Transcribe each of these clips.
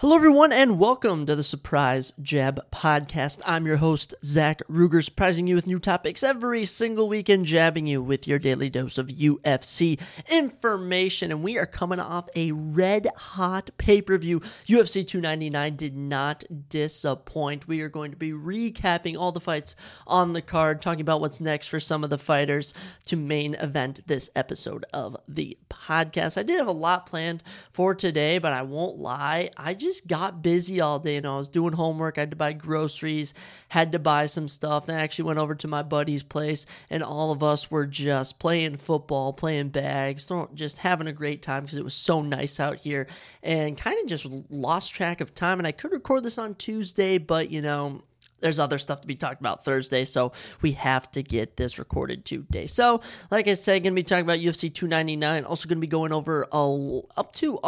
Hello, everyone, and welcome to the Surprise Jab Podcast. I'm your host, Zach Ruger, surprising you with new topics every single week and jabbing you with your daily dose of UFC information. And we are coming off a red-hot pay-per-view. UFC 299 did not disappoint. We are going to be recapping all the fights on the card, talking about what's next for some of the fighters to main event this episode of the podcast. I did have a lot planned for today, but I won't lie, I just got busy all day. I was doing homework, I had to buy groceries, had to buy some stuff. Then I actually went over to my buddy's place, and all of us were just playing football, playing bags, just having a great time because it was so nice out here, and kind of just lost track of time. And I could record this on Tuesday, but there's other stuff to be talked about Thursday, so we have to get this recorded today. So, like I said, going to be talking about UFC 299. Also going to be going over up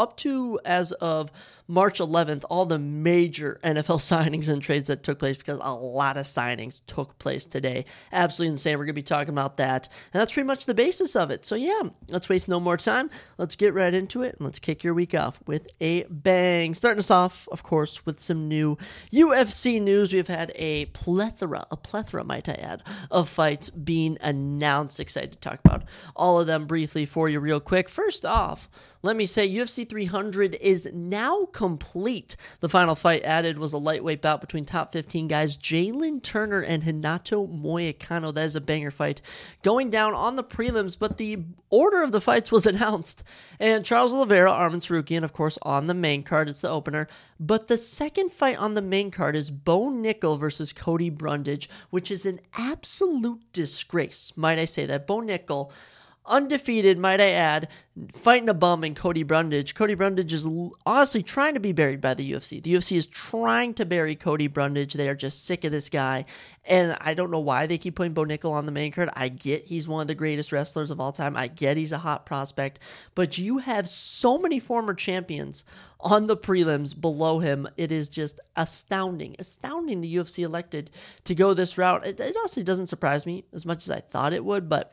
to as of March 11th, all the major NFL signings and trades that took place, because a lot of signings took place today. Absolutely insane. We're going to be talking about that, and that's pretty much the basis of it. So yeah, let's waste no more time. Let's get right into it, and let's kick your week off with a bang. Starting us off, of course, with some new UFC news. We've had a plethora, might I add, of fights being announced. Excited to talk about all of them briefly for you real quick. First off, let me say UFC 300 is now complete. The final fight added was a lightweight bout between top 15 guys Jalen Turner and Renato Moicano. That is a banger fight going down on the prelims, but the order of the fights was announced. And Charles Oliveira, Arman Tsarukyan, of course, on the main card. It's the opener. But the second fight on the main card is Bo Nickal versus Cody Brundage, which is an absolute disgrace. Might I say that? Bo Nickal, undefeated, might I add, fighting a bum in Cody Brundage. Cody Brundage is honestly trying to be buried by the UFC. The UFC is trying to bury Cody Brundage. They are just sick of this guy. And I don't know why they keep putting Bo Nickal on the main card. I get he's one of the greatest wrestlers of all time. I get he's a hot prospect. But you have so many former champions on the prelims below him. It is just astounding. Astounding the UFC elected to go this route. It honestly doesn't surprise me as much as I thought it would, but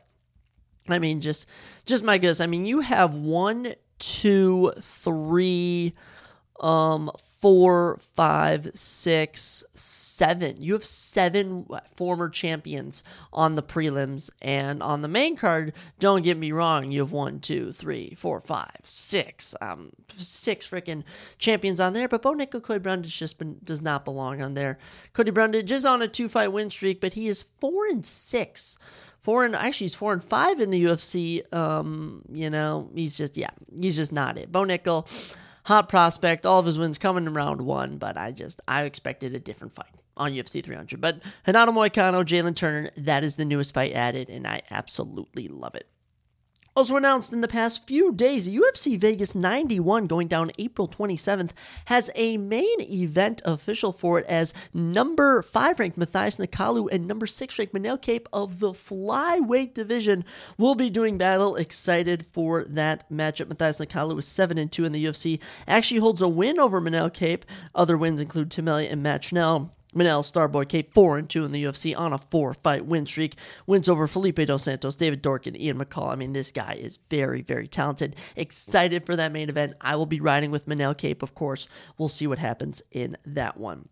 just my guess. You have 1, 2, 3, 4, 5, 6, 7. You have 7 former champions on the prelims, and on the main card, don't get me wrong, you have 1, 2, 3, 4, 5, 6, 6 freaking champions on there. But Bo Nickal, Cody Brundage does not belong on there. Cody Brundage is on a 2-fight win streak, but he is 4-6. He's 4-5 in the UFC. He's just not it. Bo Nickal, hot prospect, all of his wins coming in round 1, but I expected a different fight on UFC 300. But Renato Moicano, Jalen Turner, that is the newest fight added, and I absolutely love it. Also announced in the past few days, UFC Vegas 91, going down April 27th, has a main event official for it, as number 5 ranked Matthias Nicolau and number 6 ranked Manel Kape of the flyweight division will be doing battle. Excited for that matchup. Matthias Nicolau is 7-2 in the UFC. Actually holds a win over Manel Kape. Other wins include Tim Elliott and Matt Schnell. Manel Starboy Kape 4-2 in the UFC on a 4-fight win streak. Wins over Felipe Dos Santos, David Dorkin, Ian McCall. This guy is very, very talented. Excited for that main event. I will be riding with Manel Kape, of course. We'll see what happens in that one.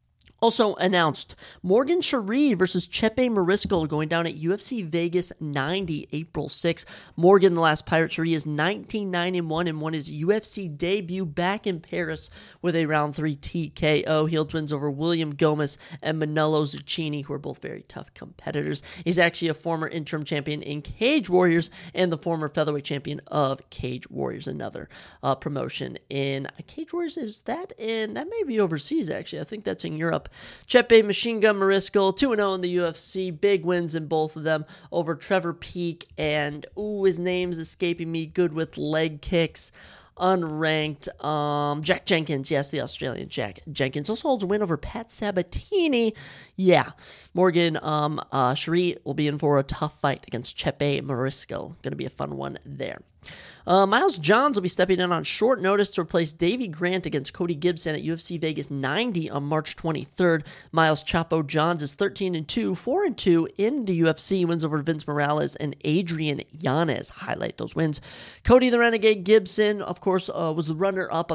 Also announced, Morgan Sheree versus Chepe Mariscal going down at UFC Vegas 90, April 6th. Morgan, the last Pirate, Sheree is 19-9-1 and won his UFC debut back in Paris with a round 3 TKO. He holds wins over William Gomez and Manolo Zucchini, who are both very tough competitors. He's actually a former interim champion in Cage Warriors and the former featherweight champion of Cage Warriors, another promotion in Cage Warriors. That may be overseas, actually. I think that's in Europe. Chepe Machine Gun Mariscal, 2-0 in the UFC. Big wins in both of them over Trevor Peek and, his name's escaping me, good with leg kicks. Unranked Jack Jenkins. Yes, the Australian Jack Jenkins. Also holds a win over Pat Sabatini. Yeah, Morgan Sheree will be in for a tough fight against Chepe Mariscal. Going to be a fun one there. Miles Johns will be stepping in on short notice to replace Davey Grant against Cody Gibson at UFC Vegas 90 on March 23rd. Miles Chapo Johns is 13-2, 4-2 in the UFC. Wins over Vince Morales and Adrian Yanez highlight those wins. Cody the Renegade Gibson, of course, was the runner-up on the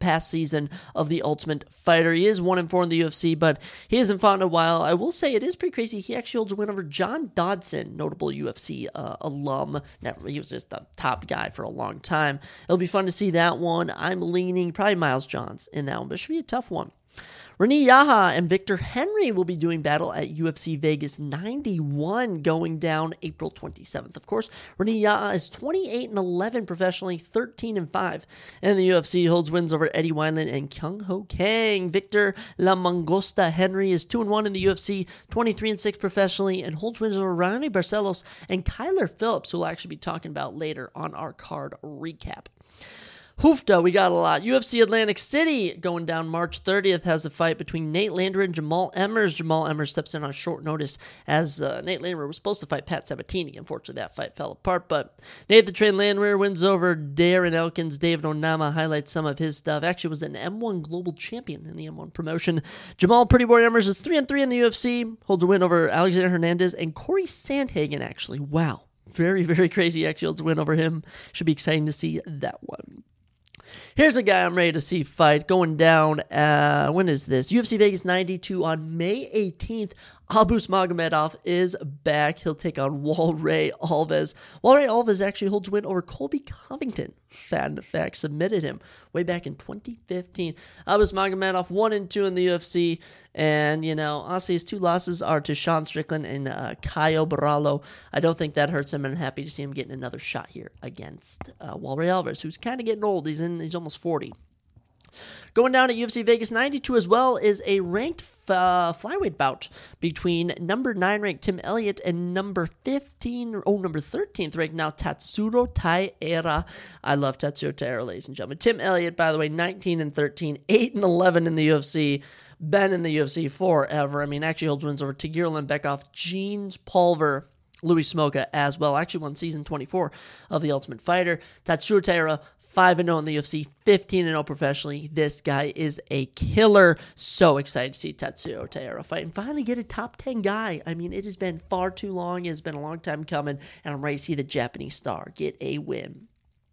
past season of The Ultimate Fighter. He is 1-4 in the UFC, but he hasn't fought in a while. I will say it is pretty crazy. He actually holds a win over John Dodson, notable UFC alum. He was just a top guy for a long time. It'll be fun to see that one. I'm leaning probably Miles Johns in that one, but it should be a tough one. Rene Yaha and Victor Henry will be doing battle at UFC Vegas 91 going down April 27th. Of course, Rene Yaha is 28-11 professionally, 13-5. And the UFC holds wins over Eddie Wineland and Kyung Ho Kang. Victor La Mangosta Henry is 2-1 in the UFC, 23-6 professionally, and holds wins over Raoni Barcelos and Kyler Phillips, who we'll actually be talking about later on our card recap. Hoofda, we got a lot. UFC Atlantic City going down March 30th has a fight between Nate Landwehr and Jamal Emmers. Jamal Emmers steps in on short notice as Nate Landwehr was supposed to fight Pat Sabatini. Unfortunately, that fight fell apart, but Nate the Train Landwehr wins over Darren Elkins. David Onama highlights some of his stuff. Actually was an M1 global champion in the M1 promotion. Jamal Pretty Boy Emmers is 3-3 in the UFC, holds a win over Alexander Hernandez and Corey Sandhagen, actually. Wow. Very, very crazy. Actually holds a win over him. Should be exciting to see that one. Here's a guy I'm ready to see fight going down. When is this? UFC Vegas 92 on May 18th. Abus Magomedov is back. He'll take on Walray Alves. Walray Alves actually holds a win over Colby Covington. Fun fact, submitted him way back in 2015. Abus Magomedov 1-2 in the UFC. And, honestly, his two losses are to Sean Strickland and Caio Borralho. I don't think that hurts him, and I'm happy to see him getting another shot here against Walray Alves, who's kind of getting old. He's almost 40. Going down at UFC Vegas 92 as well is a ranked flyweight bout between number 9 ranked Tim Elliott and number 13th ranked now Tatsuro Taira. I love Tatsuro Taira, ladies and gentlemen. Tim Elliott, by the way, 19-13, 8-11 in the UFC. Been in the UFC forever. Actually holds wins over Tagir Lembekov, Jeans Pulver, Louis Smoka as well. Actually won season 24 of The Ultimate Fighter. Tatsuro Taira, 5-0 in the UFC, 15-0 professionally. This guy is a killer. So excited to see Tatsuro Taira fight and finally get a top 10 guy. It has been far too long. It has been a long time coming, and I'm ready to see the Japanese star get a win.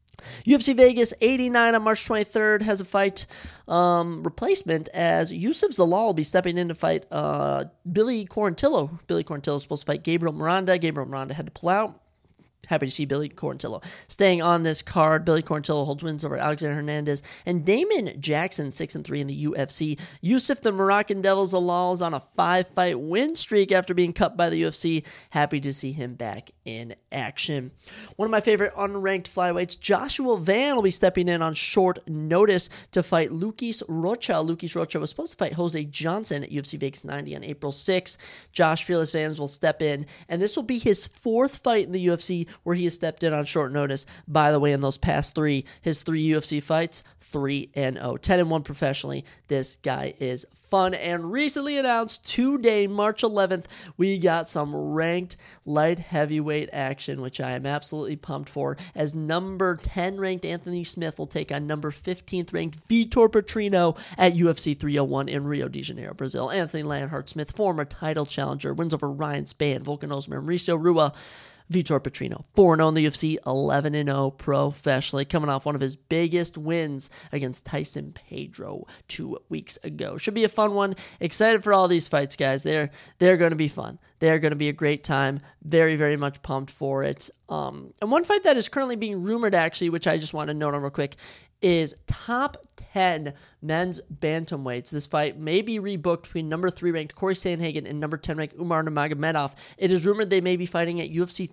UFC Vegas 89 on March 23rd has a fight replacement as Yusuf Zalal will be stepping in to fight Billy Quarantillo. Billy Quarantillo is supposed to fight Gabriel Miranda. Gabriel Miranda had to pull out. Happy to see Billy Quarantillo staying on this card. Billy Quarantillo holds wins over Alexander Hernandez and Damon Jackson, 6-3 in the UFC. Yusuf the Moroccan Devil Zalal is on a 5-fight win streak after being cut by the UFC. Happy to see him back in action. One of my favorite unranked flyweights, Joshua Van, will be stepping in on short notice to fight Luquis Rocha. Luquis Rocha was supposed to fight Jose Johnson at UFC Vegas 90 on April 6th. Josh Fearless Vans will step in, and this will be his 4th fight in the UFC where he has stepped in on short notice. By the way, in those past his 3 UFC fights, 3-0, 10-1 professionally. This guy is fun. And recently announced today, March 11th, we got some ranked light heavyweight action, which I am absolutely pumped for, as number 10 ranked Anthony Smith will take on number 15th ranked Vitor Petrino at UFC 301 in Rio de Janeiro, Brazil. Anthony Lanhart Smith, former title challenger, wins over Ryan Spann, Volkan Ozdemir, and Mauricio Rua. Vitor Petrino, 4-0 in the UFC, 11-0 professionally, coming off one of his biggest wins against Tyson Pedro 2 weeks ago. Should be a fun one. Excited for all these fights, guys. They're going to be fun. They're going to be a great time. Very, very much pumped for it. And one fight that is currently being rumored, actually, which I just want to note on real quick, is top 10 men's bantamweights. This fight may be rebooked between number 3 ranked Corey Sandhagen and number 10 ranked Umar Nurmagomedov. It is rumored they may be fighting at UFC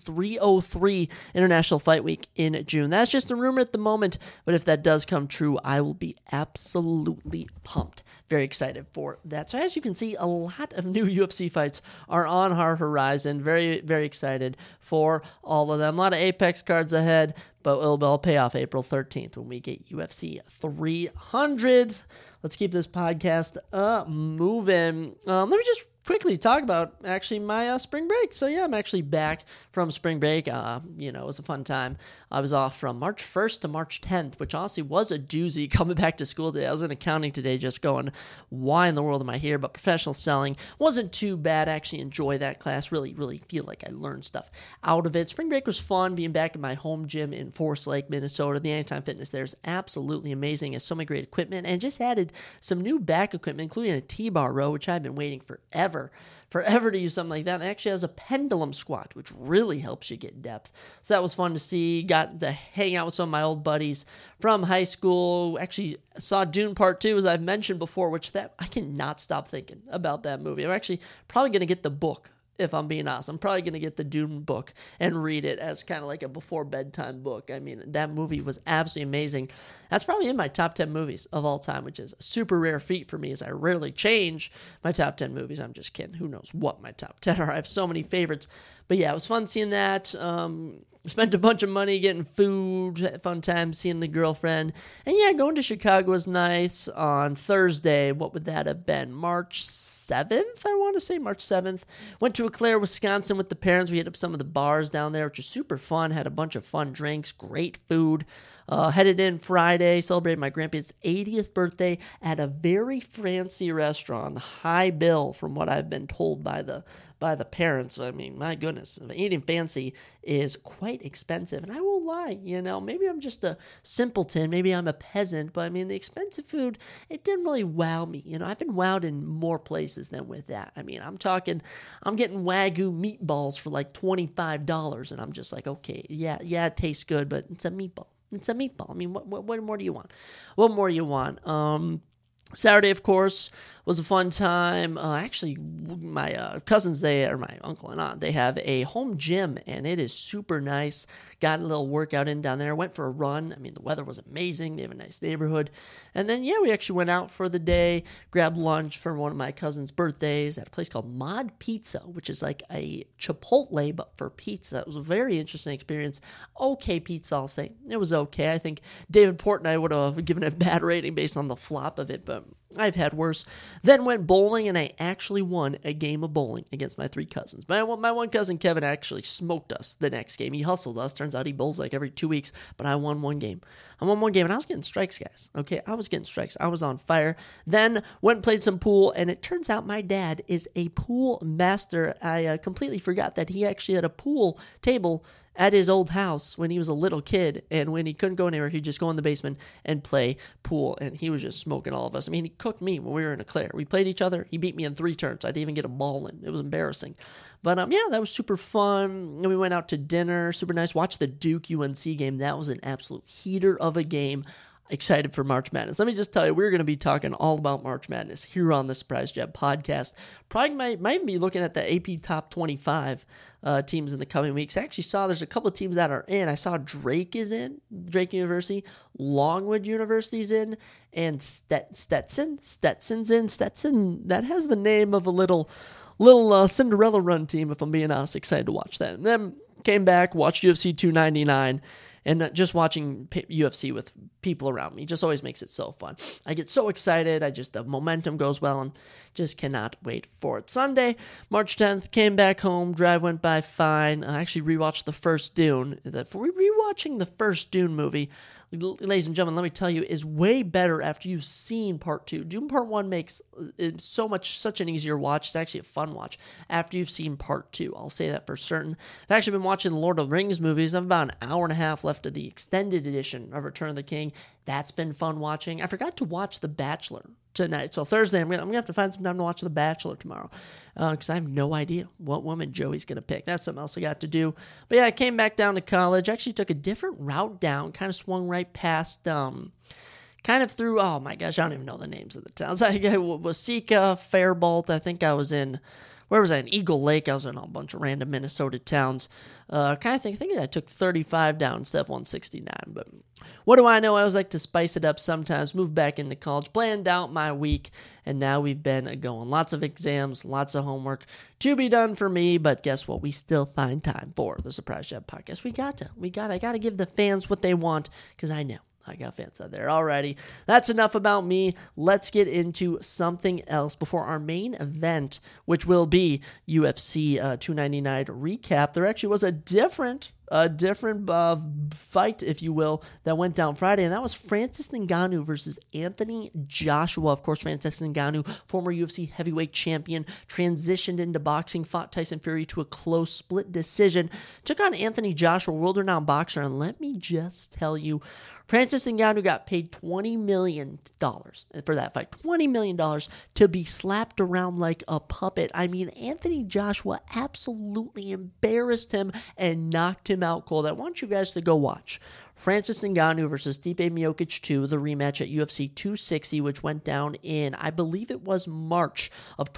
303 International Fight Week in June. That's just a rumor at the moment, but if that does come true, I will be absolutely pumped. Very excited for that. So as you can see, a lot of new UFC fights are on our horizon. Very, very excited for all of them. A lot of Apex cards ahead, but it'll all pay off April 13th when we get UFC 300. Let's keep this podcast moving. Let me just quickly talk about actually my spring break. So yeah, I'm actually back from spring break. It was a fun time. I was off from March 1st to March 10th, which honestly was a doozy coming back to school today. I was in accounting today just going, why in the world am I here? But professional selling wasn't too bad. I actually enjoy that class. Really, really feel like I learned stuff out of it. Spring break was fun being back in my home gym in Forest Lake, Minnesota. The Anytime Fitness there is absolutely amazing. It has so many great equipment and just added some new back equipment, including a T-bar row, which I've been waiting forever to use something like that. It actually has a pendulum squat, which really helps you get depth. So that was fun to see. Got to hang out with some of my old buddies from high school. Actually saw Dune Part 2, as I've mentioned before, which that I cannot stop thinking about that movie. I'm actually probably going to get the book. If I'm being honest, I'm probably going to get the Dune book and read it as kind of like a before bedtime book. I mean, that movie was absolutely amazing. That's probably in my top 10 movies of all time, which is a super rare feat for me as I rarely change my top 10 movies. I'm just kidding. Who knows what my top 10 are? I have so many favorites. But yeah, it was fun seeing that. Spent a bunch of money getting food, fun time seeing the girlfriend. And yeah, going to Chicago was nice on Thursday. What would that have been? March 7th, I want to say, March 7th. Went to Eau Claire, Wisconsin with the parents. We hit up some of the bars down there, which was super fun. Had a bunch of fun drinks, great food. Headed in Friday, celebrated my grandpa's 80th birthday at a very fancy restaurant. High bill from what I've been told by the parents. I mean, my goodness, eating fancy is quite expensive. And I won't lie, maybe I'm just a simpleton. Maybe I'm a peasant. But I mean, the expensive food, it didn't really wow me. I've been wowed in more places than with that. I mean, I'm getting Wagyu meatballs for like $25. And I'm just like, okay, yeah, it tastes good, but it's a meatball. It's a meatball. I mean, what more do you want? What more do you want? Saturday, of course, was a fun time. Actually, my cousins, or my uncle and aunt, they have a home gym, and it is super nice. Got a little workout in down there. Went for a run. I mean, the weather was amazing. They have a nice neighborhood. And then, yeah, we actually went out for the day, grabbed lunch for one of my cousin's birthdays at a place called Mod Pizza, which is like a Chipotle, but for pizza. It was a very interesting experience. Okay pizza, I'll say. It was okay. I think David Port and I would have given it a bad rating based on the flop of it, but I've had worse. Then went bowling, and I actually won a game of bowling against my three cousins. My one cousin, Kevin, actually smoked us the next game. He hustled us. Turns out he bowls like every 2 weeks, but I won one game. And I was getting strikes, guys. Okay, I was getting strikes. I was on fire. Then went and played some pool, and it turns out my dad is a pool master. I completely forgot that he actually had a pool table at his old house when he was a little kid, and when he couldn't go anywhere, he'd just go in the basement and play pool, and he was just smoking all of us. I mean, he cooked me when we were in Eau Claire. We played each other. He beat me in 3 turns. I didn't even get a ball in. It was embarrassing. But, yeah, that was super fun. And we went out to dinner. Super nice. Watched the Duke-UNC game. That was an absolute heater of a game. Excited for March Madness. Let me just tell you, we're going to be talking all about March Madness here on the Surprise Jab podcast. Probably might even be looking at the AP Top 25 teams in the coming weeks. I actually saw there's a couple of teams that are in. I saw Drake is in, Drake University, Longwood University's in, and Stetson's in. Stetson, that has the name of a little Cinderella run team, if I'm being honest. Excited to watch that. And then came back, watched UFC 299. And just watching UFC with people around me just always makes it so fun. I get so excited. The momentum goes well and just cannot wait for it. Sunday, March 10th, came back home. Drive went by fine. I actually rewatched the first Dune. Rewatching the first Dune movie, ladies and gentlemen, let me tell you, is way better after you've seen Part 2. Dune Part 1 makes it such an easier watch. It's actually a fun watch after you've seen Part 2. I'll say that for certain. I've actually been watching the Lord of the Rings movies. I'm about an hour and a half left of the extended edition of Return of the King. That's been fun watching. I forgot to watch The Bachelor tonight. So Thursday, I'm gonna have to find some time to watch The Bachelor tomorrow, because I have no idea what woman Joey's gonna pick. That's something else I got to do. But yeah, I came back down to college. Actually took a different route down. Kind of swung right past, kind of through. Oh my gosh, I don't even know the names of the towns. Waseca, Faribault. I think I was in. Where was I? In Eagle Lake. I was in a bunch of random Minnesota towns. Kind of thinking I took 35 down instead of 169. But what do I know? I always like to spice it up sometimes. Moved back into college, planned out my week, and now we've been going. Lots of exams, lots of homework to be done for me. But guess what? We still find time for the Surprise Jab podcast. I got to give the fans what they want, because I know I got fans out there already. That's enough about me. Let's get into something else before our main event, which will be UFC 299 recap. There actually was a different fight, if you will, that went down Friday, and that was Francis Ngannou versus Anthony Joshua. Of course, Francis Ngannou, former UFC heavyweight champion, transitioned into boxing, fought Tyson Fury to a close split decision, took on Anthony Joshua, world-renowned boxer, and let me just tell you, Francis Ngannou got paid $20 million for that fight. $20 million to be slapped around like a puppet. I mean, Anthony Joshua absolutely embarrassed him and knocked him out cold. I want you guys to go watch Francis Ngannou versus Stipe Miocic 2, the rematch at UFC 260, which went down in, I believe it was March of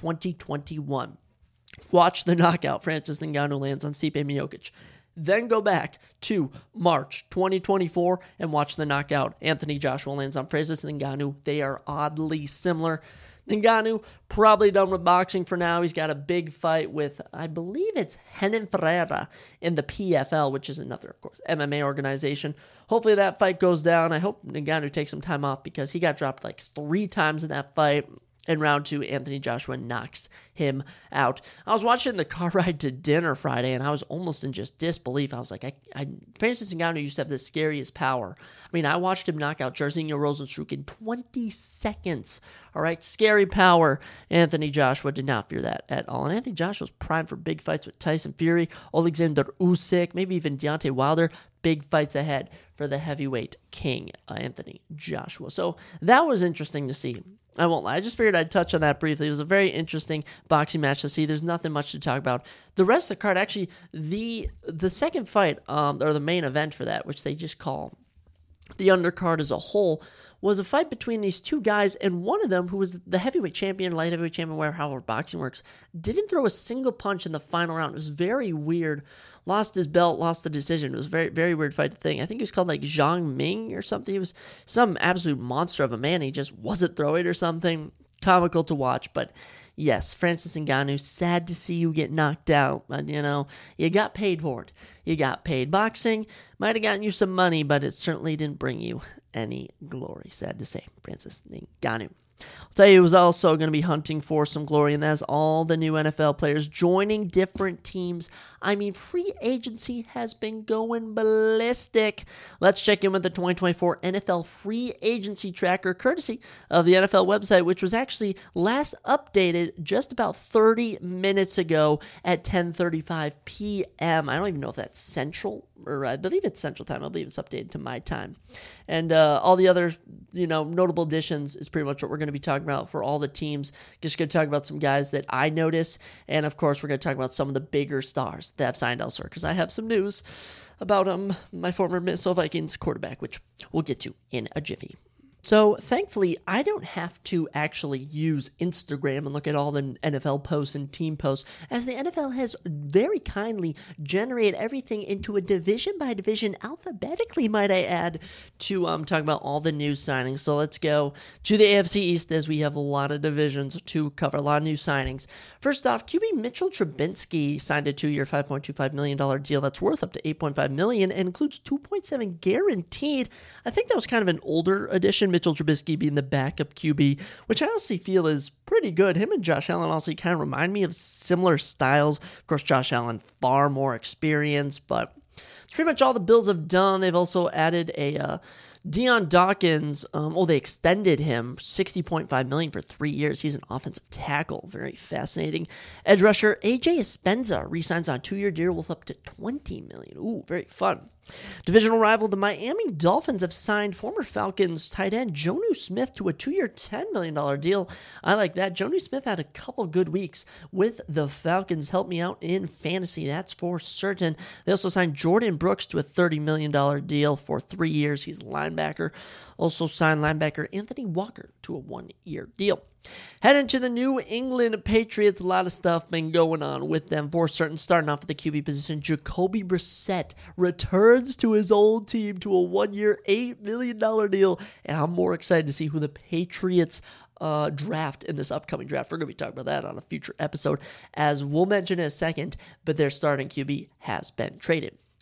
2021. Watch the knockout Francis Ngannou lands on Stipe Miocic. Then go back to March 2024 and watch the knockout Anthony Joshua lands on Francis Ngannou. They are oddly similar. Ngannou probably done with boxing for now. He's got a big fight with, I believe it's Renan Ferreira in the PFL, which is another, of course, MMA organization. Hopefully that fight goes down. I hope Ngannou takes some time off because he got dropped like 3 times in that fight. In round 2, Anthony Joshua knocks him out. I was watching the car ride to dinner Friday, and I was almost in just disbelief. I was like, Francis Ngannou used to have the scariest power. I mean, I watched him knock out Jairzinho Rozenstruik in 20 seconds. All right, scary power. Anthony Joshua did not fear that at all. And Anthony Joshua was primed for big fights with Tyson Fury, Alexander Usyk, maybe even Deontay Wilder. Big fights ahead for the heavyweight king, Anthony Joshua. So that was interesting to see. I won't lie. I just figured I'd touch on that briefly. It was a very interesting boxing match to see. There's nothing much to talk about. The rest of the card, actually, the second fight, or the main event for that, which they just call the undercard as a whole, was a fight between these two guys, and one of them, who was the heavyweight champion, light heavyweight champion, however boxing works, didn't throw a single punch in the final round. It was very weird. Lost his belt, lost the decision. It was a very, very weird fight to think. I think he was called like Zhang Ming or something. He was some absolute monster of a man. He just wasn't throwing or something. Comical to watch, but yes, Francis Ngannou, sad to see you get knocked out, but you got paid for it. You got paid. Boxing might have gotten you some money, but it certainly didn't bring you any glory. Sad to say, Francis Ngannou. I'll tell you who's also going to be hunting for some glory, and that's all the new NFL players joining different teams. I mean, free agency has been going ballistic. Let's check in with the 2024 NFL free agency tracker, courtesy of the NFL website, which was actually last updated just about 30 minutes ago at 10:35 p.m. I don't even know if that's Central, or I believe it's Central Time. I believe it's updated to my time. And all the other, notable additions is pretty much what we're going to be talking about for all the teams. Just going to talk about some guys that I notice. And, of course, we're going to talk about some of the bigger stars that have signed elsewhere, because I have some news about my former Minnesota Vikings quarterback, which we'll get to in a jiffy. So, thankfully, I don't have to actually use Instagram and look at all the NFL posts and team posts, as the NFL has very kindly generated everything into a division-by-division, alphabetically, might I add, to talk about all the new signings. So, let's go to the AFC East, as we have a lot of divisions to cover, a lot of new signings. First off, QB Mitchell Trubisky signed a 2-year, $5.25 million deal that's worth up to $8.5 million and includes $2.7 guaranteed. I think that was kind of an older addition, Mitchell Trubisky being the backup QB, which I honestly feel is pretty good. Him and Josh Allen honestly kind of remind me of similar styles. Of course, Josh Allen far more experience, but it's pretty much all the Bills have done. They've also added a Deion Dawkins. They extended him $60.5 million for 3 years. He's an offensive tackle. Very fascinating. Edge rusher AJ Espenza re-signs on a 2-year deal with up to $20 million. Ooh, very fun. Divisional rival, the Miami Dolphins, have signed former Falcons tight end Jonnu Smith to a 2-year, $10 million deal. I like that. Jonnu Smith had a couple good weeks with the Falcons. Helped me out in fantasy, that's for certain. They also signed Jordan Brooks to a $30 million deal for 3 years. He's a linebacker. Also signed linebacker Anthony Walker to a 1-year deal. Heading to the New England Patriots, a lot of stuff been going on with them for certain. Starting off at the QB position, Jacoby Brissett returns to his old team to a 1-year, $8 million deal, and I'm more excited to see who the Patriots draft in this upcoming draft. We're going to be talking about that on a future episode, as we'll mention in a second, but their starting QB has been traded.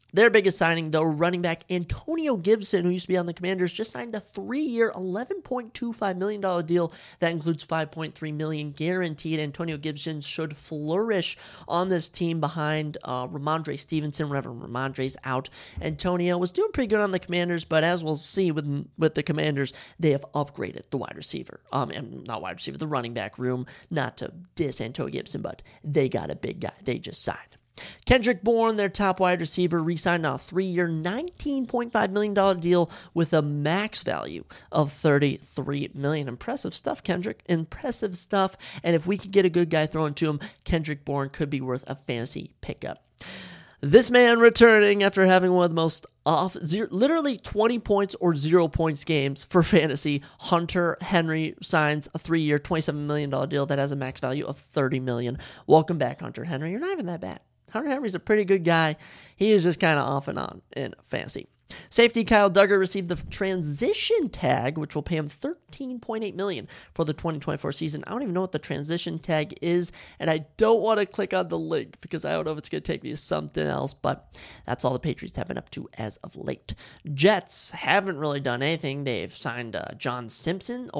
Their biggest signing, though, running back Antonio Gibson, who used to be on the Commanders, just signed a 3-year, $11.25 million deal. That includes $5.3 million guaranteed. Antonio Gibson should flourish on this team behind Ramondre Stevenson whenever Ramondre's out. Antonio was doing pretty good on the Commanders, but as we'll see with the Commanders, they have upgraded the wide receiver. And not wide receiver, the running back room. Not to diss Antonio Gibson, but they got a big guy they just signed. Kendrick Bourne, their top wide receiver, re-signed on a 3-year, $19.5 million deal with a max value of $33 million. Impressive stuff, Kendrick. Impressive stuff. And if we could get a good guy thrown to him, Kendrick Bourne could be worth a fantasy pickup. This man returning after having one of the most literally 20 points or 0 points games for fantasy. Hunter Henry signs a 3-year, $27 million deal that has a max value of $30 million. Welcome back, Hunter Henry. You're not even that bad. Hunter Henry's a pretty good guy. He is just kind of off and on in fantasy. Safety Kyle Duggar received the transition tag, which will pay him $13.8 million for the 2024 season. I don't even know what the transition tag is, and I don't want to click on the link because I don't know if it's going to take me to something else, but that's all the Patriots have been up to as of late. Jets haven't really done anything. They've signed John Simpson,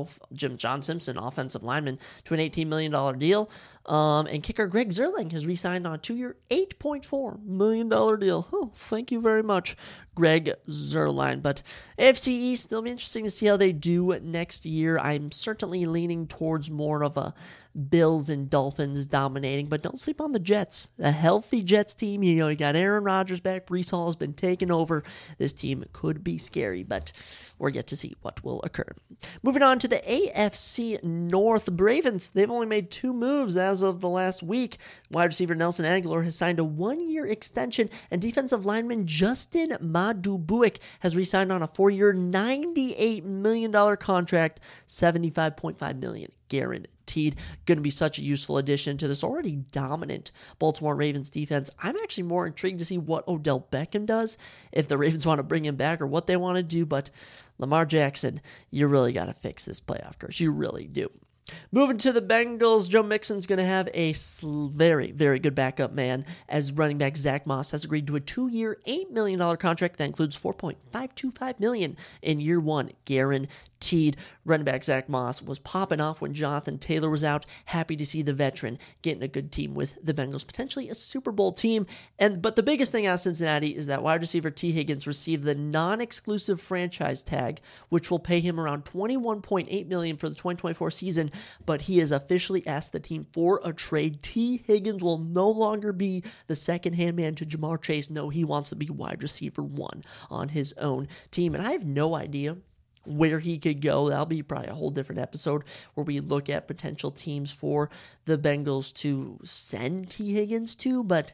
offensive lineman, to an $18 million deal. And kicker Greg Zerling has re-signed on a 2-year, $8.4 million deal. Oh, thank you very much, Greg Zerline. But AFC East, it'll be interesting to see how they do next year. I'm certainly leaning towards more of a Bills and Dolphins dominating, but don't sleep on the Jets. A healthy Jets team, you got Aaron Rodgers back, Breece Hall has been taken over. This team could be scary, but we're yet to see what will occur. Moving on to the AFC North, Ravens. They've only made 2 moves as of the last week. Wide receiver Nelson Aguilar has signed a 1-year extension, and defensive lineman Justin Madubuik has re-signed on a 4-year, $98 million contract, $75.5 million guaranteed. Going to be such a useful addition to this already dominant Baltimore Ravens defense. I'm actually more intrigued to see what Odell Beckham does, if the Ravens want to bring him back or what they want to do, but Lamar Jackson, you really got to fix this playoff curse. You really do. Moving to the Bengals, Joe Mixon's going to have a very, very good backup man as running back Zach Moss has agreed to a 2-year, $8 million contract that includes $4.525 million in year 1 guaranteed. Running back Zach Moss was popping off when Jonathan Taylor was out. Happy to see the veteran getting a good team with the Bengals, potentially a Super Bowl team. But the biggest thing out of Cincinnati is that wide receiver T. Higgins received the non-exclusive franchise tag, which will pay him around $21.8 million for the 2024 season. But he has officially asked the team for a trade. T. Higgins will no longer be the second-hand man to Jamar Chase. No, he wants to be wide receiver 1 on his own team. And I have no idea where he could go. That'll be probably a whole different episode where we look at potential teams for the Bengals to send T. Higgins to. But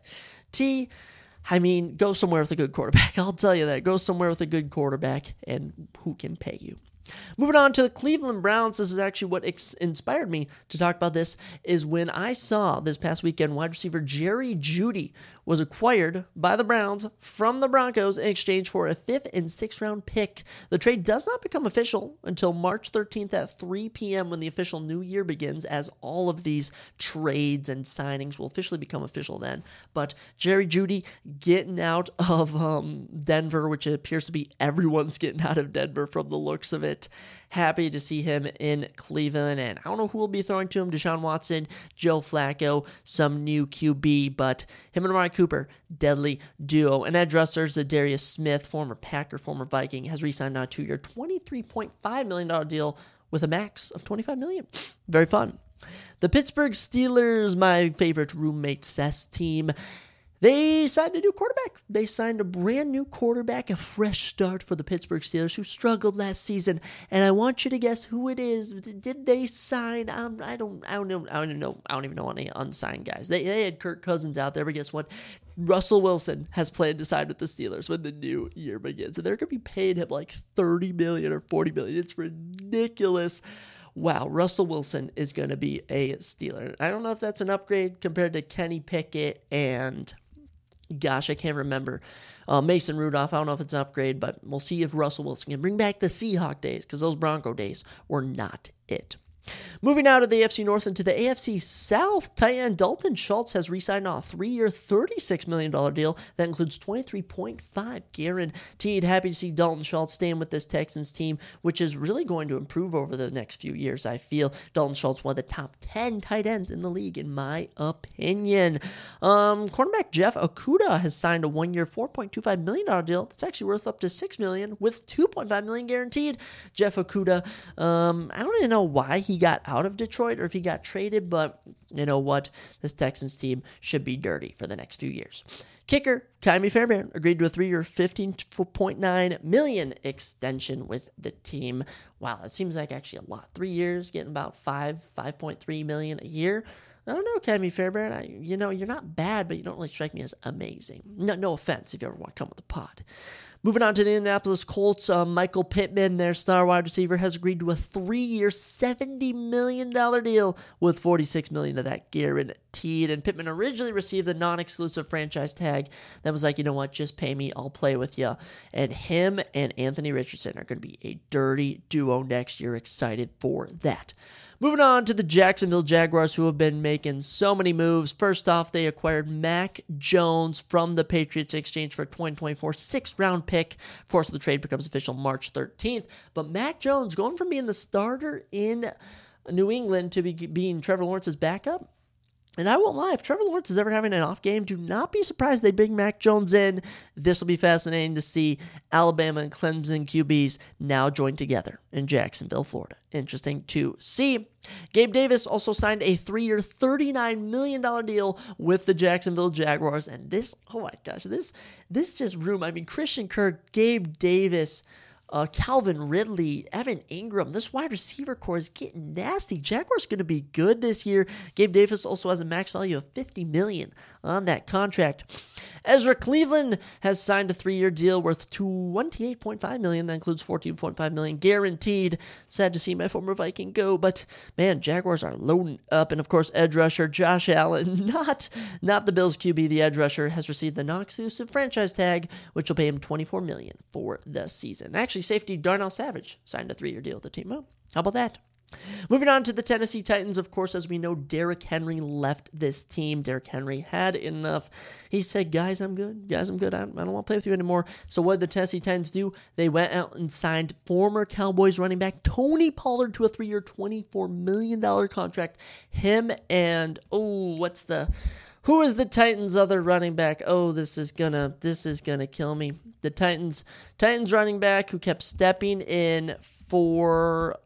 go somewhere with a good quarterback. I'll tell you that. Go somewhere with a good quarterback and who can pay you. Moving on to the Cleveland Browns, this is actually what inspired me to talk about this, is when I saw this past weekend wide receiver Jerry Jeudy was acquired by the Browns from the Broncos in exchange for a 5th and 6th round pick. The trade does not become official until March 13th at 3 p.m. when the official new year begins, as all of these trades and signings will officially become official then. But Jerry Jeudy getting out of Denver, which it appears to be everyone's getting out of Denver from the looks of it. Happy to see him in Cleveland, and I don't know who will be throwing to him. Deshaun Watson, Joe Flacco, some new QB, but him and Amari Cooper, deadly duo. And edge rusher Zadarius Smith, former Packer, former Viking, has re-signed on a 2-year, $23.5 million deal with a max of $25 million. Very fun. The Pittsburgh Steelers, my favorite roommate Seth's team, they signed a new quarterback. They signed a brand new quarterback, a fresh start for the Pittsburgh Steelers, who struggled last season. And I want you to guess who it is. Did they sign? I don't even know any unsigned guys. They had Kirk Cousins out there, but guess what? Russell Wilson has planned to sign with the Steelers when the new year begins, and they're going to be paying him like $30 million or $40 million. It's ridiculous. Wow, Russell Wilson is going to be a Steeler. I don't know if that's an upgrade compared to Kenny Pickett and, gosh, I can't remember, Mason Rudolph. I don't know if it's an upgrade, but we'll see if Russell Wilson can bring back the Seahawk days, because those Bronco days were not it. Moving out of the AFC North into the AFC South, tight end Dalton Schultz has re-signed on a 3-year, $36 million deal that includes $23.5 guaranteed. Happy to see Dalton Schultz staying with this Texans team, which is really going to improve over the next few years, I feel. Dalton Schultz, one of the top 10 tight ends in the league, in my opinion. Cornerback Jeff Okudah has signed a 1-year, $4.25 million deal that's actually worth up to $6 million with $2.5 million guaranteed. Jeff Okudah, I don't even know why he got out of Detroit or if he got traded, but you know what? This Texans team should be dirty for the next few years. Kicker Ka'imi Fairbairn agreed to a 3-year, $15.9 million extension with the team. Wow, that seems like actually a lot. 3 years, getting about $5.3 million a year. I don't know, Ka'imi Fairbairn. You're not bad, but you don't really strike me as amazing. No offense if you ever want to come with the pod. Moving on to the Indianapolis Colts, Michael Pittman, their star wide receiver, has agreed to a 3-year, $70 million deal with $46 million of that guaranteed. And Pittman originally received the non-exclusive franchise tag that was like, you know what, just pay me, I'll play with you. And him and Anthony Richardson are going to be a dirty duo next year. Excited for that. Moving on to the Jacksonville Jaguars, who have been making so many moves. First off, they acquired Mac Jones from the Patriots in exchange for a 2024 6th-round pick. Of course, the trade becomes official March 13th. But Mac Jones, going from being the starter in New England to being Trevor Lawrence's backup. And I won't lie, if Trevor Lawrence is ever having an off game, do not be surprised they bring Mac Jones in. This will be fascinating to see Alabama and Clemson QBs now joined together in Jacksonville, Florida. Interesting to see. Gabe Davis also signed a 3-year, $39 million deal with the Jacksonville Jaguars. And this, oh my gosh, this just Christian Kirk, Gabe Davis, Calvin Ridley, Evan Ingram. This wide receiver core is getting nasty. Jaguars going to be good this year. Gabe Davis also has a max value of $50 million on that contract. Ezra Cleveland has signed a 3-year deal worth $28.5 million. That includes $14.5 million guaranteed. Sad to see my former Viking go, but man, Jaguars are loading up. And of course, edge rusher Josh Allen, not the Bills QB. The edge rusher has received the non-exclusive franchise tag, which will pay him $24 million for the season. Actually, safety Darnell Savage signed a 3-year deal with the team. Well, how about that? Moving on to the Tennessee Titans, of course, as we know, Derrick Henry left this team. Derrick Henry had enough. He said, guys, I'm good. I don't want to play with you anymore. So what did the Tennessee Titans do? They went out and signed former Cowboys running back Tony Pollard to a 3-year, $24 million contract. Him and, who is the Titans' other running back? Oh, this is gonna kill me. The Titans running back who kept stepping in for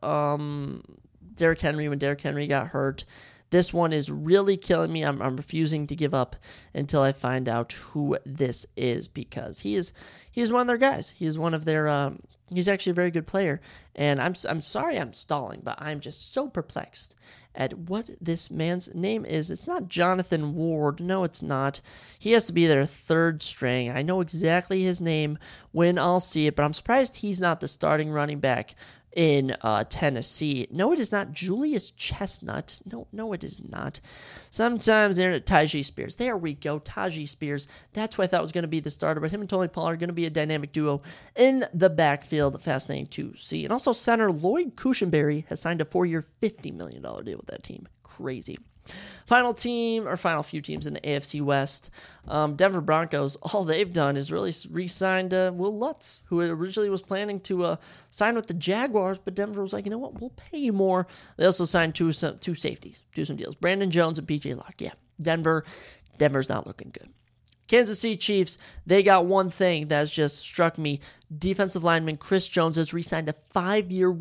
Derrick Henry when Derrick Henry got hurt. This one is really killing me. I'm refusing to give up until I find out who this is, because he is one of their guys. He is one of their he's actually a very good player. And I'm sorry I'm stalling, but I'm just so perplexed at what this man's name is. It's not Jonathan Ward. No, it's not. He has to be their third string. I know exactly his name when I'll see it, but I'm surprised he's not the starting running back in Tennessee. No, it is not Julius Chestnut. No, it is not. Sometimes they're Tyjae Spears. There we go, Tyjae Spears. That's who I thought was going to be the starter, but him and Tony Pollard are going to be a dynamic duo in the backfield. Fascinating to see. And also center Lloyd Cushenberry has signed a 4-year, $50 million deal with that team. Crazy. Final few teams in the AFC West. Denver Broncos, all they've done is really re-signed Will Lutz, who originally was planning to sign with the Jaguars, but Denver was like, you know what, we'll pay you more. They also signed two safeties, do some deals. Brandon Jones and PJ Locke. Yeah, Denver's not looking good. Kansas City Chiefs, they got one thing that's just struck me. Defensive lineman Chris Jones has re-signed a 5-year,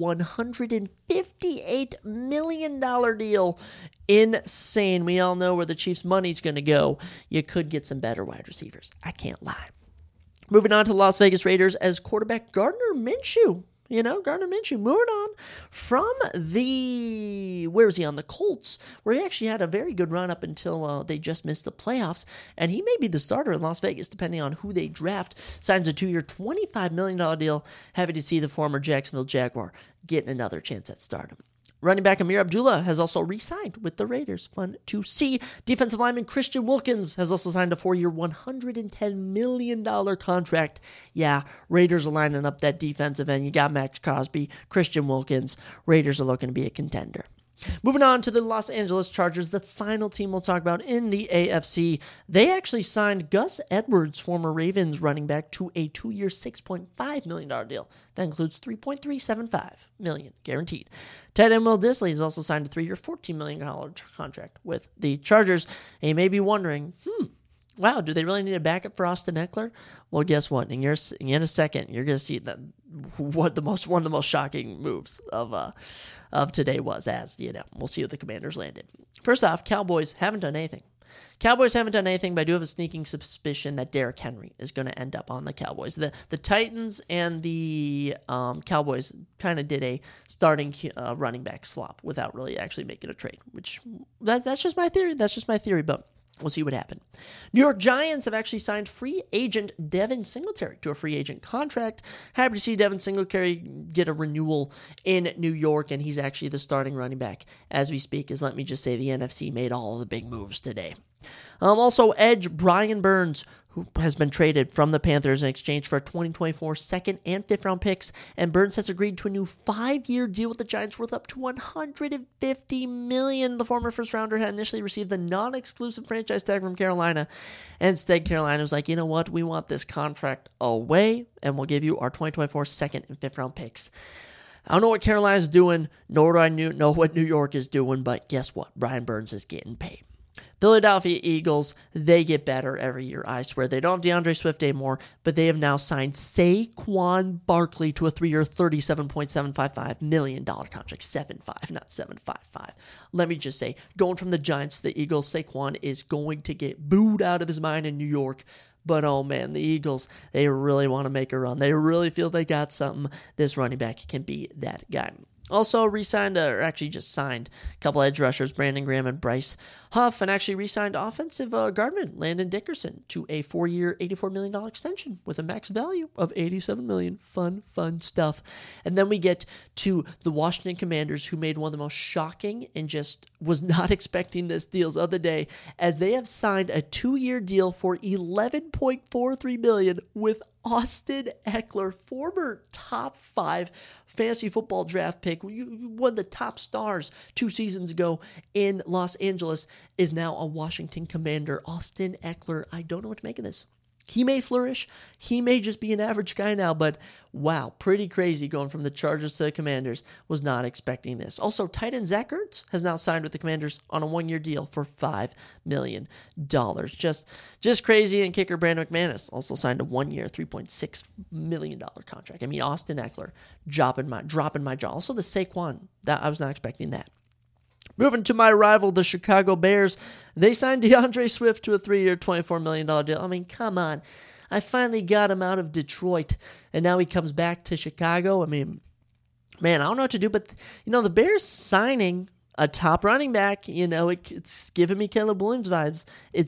$158 million deal. Insane. We all know where the Chiefs' money's going to go. You could get some better wide receivers. I can't lie. Moving on to the Las Vegas Raiders as quarterback Gardner Minshew. Gardner Minshew moving on from the Colts, where he actually had a very good run up until they just missed the playoffs, and he may be the starter in Las Vegas depending on who they draft. Signs a 2-year, $25 million deal. Happy to see the former Jacksonville Jaguar getting another chance at stardom. Running back Amir Abdullah has also re-signed with the Raiders. Fun to see. Defensive lineman Christian Wilkins has also signed a 4-year, $110 million contract. Yeah, Raiders are lining up that defensive end. You got Max Crosby, Christian Wilkins. Raiders are looking to be a contender. Moving on to the Los Angeles Chargers, the final team we'll talk about in the AFC. They actually signed Gus Edwards, former Ravens running back, to a 2-year, $6.5 million deal. That includes $3.375 million guaranteed. Tight end Will Dissly has also signed a 3-year, $14 million contract with the Chargers. And you may be wondering, wow, do they really need a backup for Austin Eckler? Well, guess what? In a second, you're going to see one of the most shocking moves of today was, as you know, we'll see what the Commanders landed. First off, Cowboys haven't done anything. But I do have a sneaking suspicion that Derrick Henry is going to end up on the Cowboys. The Titans and the Cowboys kind of did a starting running back swap without really actually making a trade, which that's just my theory. But we'll see what happened. New York Giants have actually signed free agent Devin Singletary to a free agent contract. Happy to see Devin Singletary get a renewal in New York, and he's actually the starting running back as we speak, as let me just say the NFC made all of the big moves today. Also, edge Brian Burns, who has been traded from the Panthers in exchange for a 2024 second and fifth round picks, and Burns has agreed to a new 5-year deal with the Giants worth up to $150 million. The former first rounder had initially received the non-exclusive franchise tag from Carolina, and instead Carolina was like, you know what, we want this contract away, and we'll give you our 2024 second and fifth round picks. I don't know what Carolina's doing, nor do I know what New York is doing, but guess what? Brian Burns is getting paid. Philadelphia Eagles, they get better every year, I swear. They don't have DeAndre Swift anymore, but they have now signed Saquon Barkley to a 3-year, $37.755 million contract. 7.5, not 7.55. Let me just say, going from the Giants to the Eagles, Saquon is going to get booed out of his mind in New York. But, oh, man, the Eagles, they really want to make a run. They really feel they got something. This running back can be that guy. Also signed a couple edge rushers, Brandon Graham and Bryce Huff, and actually re-signed offensive guardman Landon Dickerson to a 4-year, $84 million extension with a max value of $87 million. Fun stuff. And then we get to the Washington Commanders, who made one of the most shocking and just was not expecting this deals other day, as they have signed a 2-year deal for $11.43 million with Austin Eckler, former top 5 fantasy football draft pick. You won the top stars 2 seasons ago in Los Angeles, is now a Washington Commander. Austin Eckler, I don't know what to make of this. He may flourish. He may just be an average guy now, but wow, pretty crazy going from the Chargers to the Commanders. Was not expecting this. Also, tight end Zach Ertz has now signed with the Commanders on a 1-year deal for $5 million. Just crazy. And kicker Brandon McManus also signed a 1-year, $3.6 million contract. I mean, Austin Eckler dropping my jaw. Also, the Saquon, that I was not expecting that. Moving to my rival, the Chicago Bears, they signed DeAndre Swift to a 3-year, $24 million deal. I mean, come on. I finally got him out of Detroit, and now he comes back to Chicago. I mean, man, I don't know what to do, but, the Bears signing a top running back, it's giving me Caleb Williams vibes.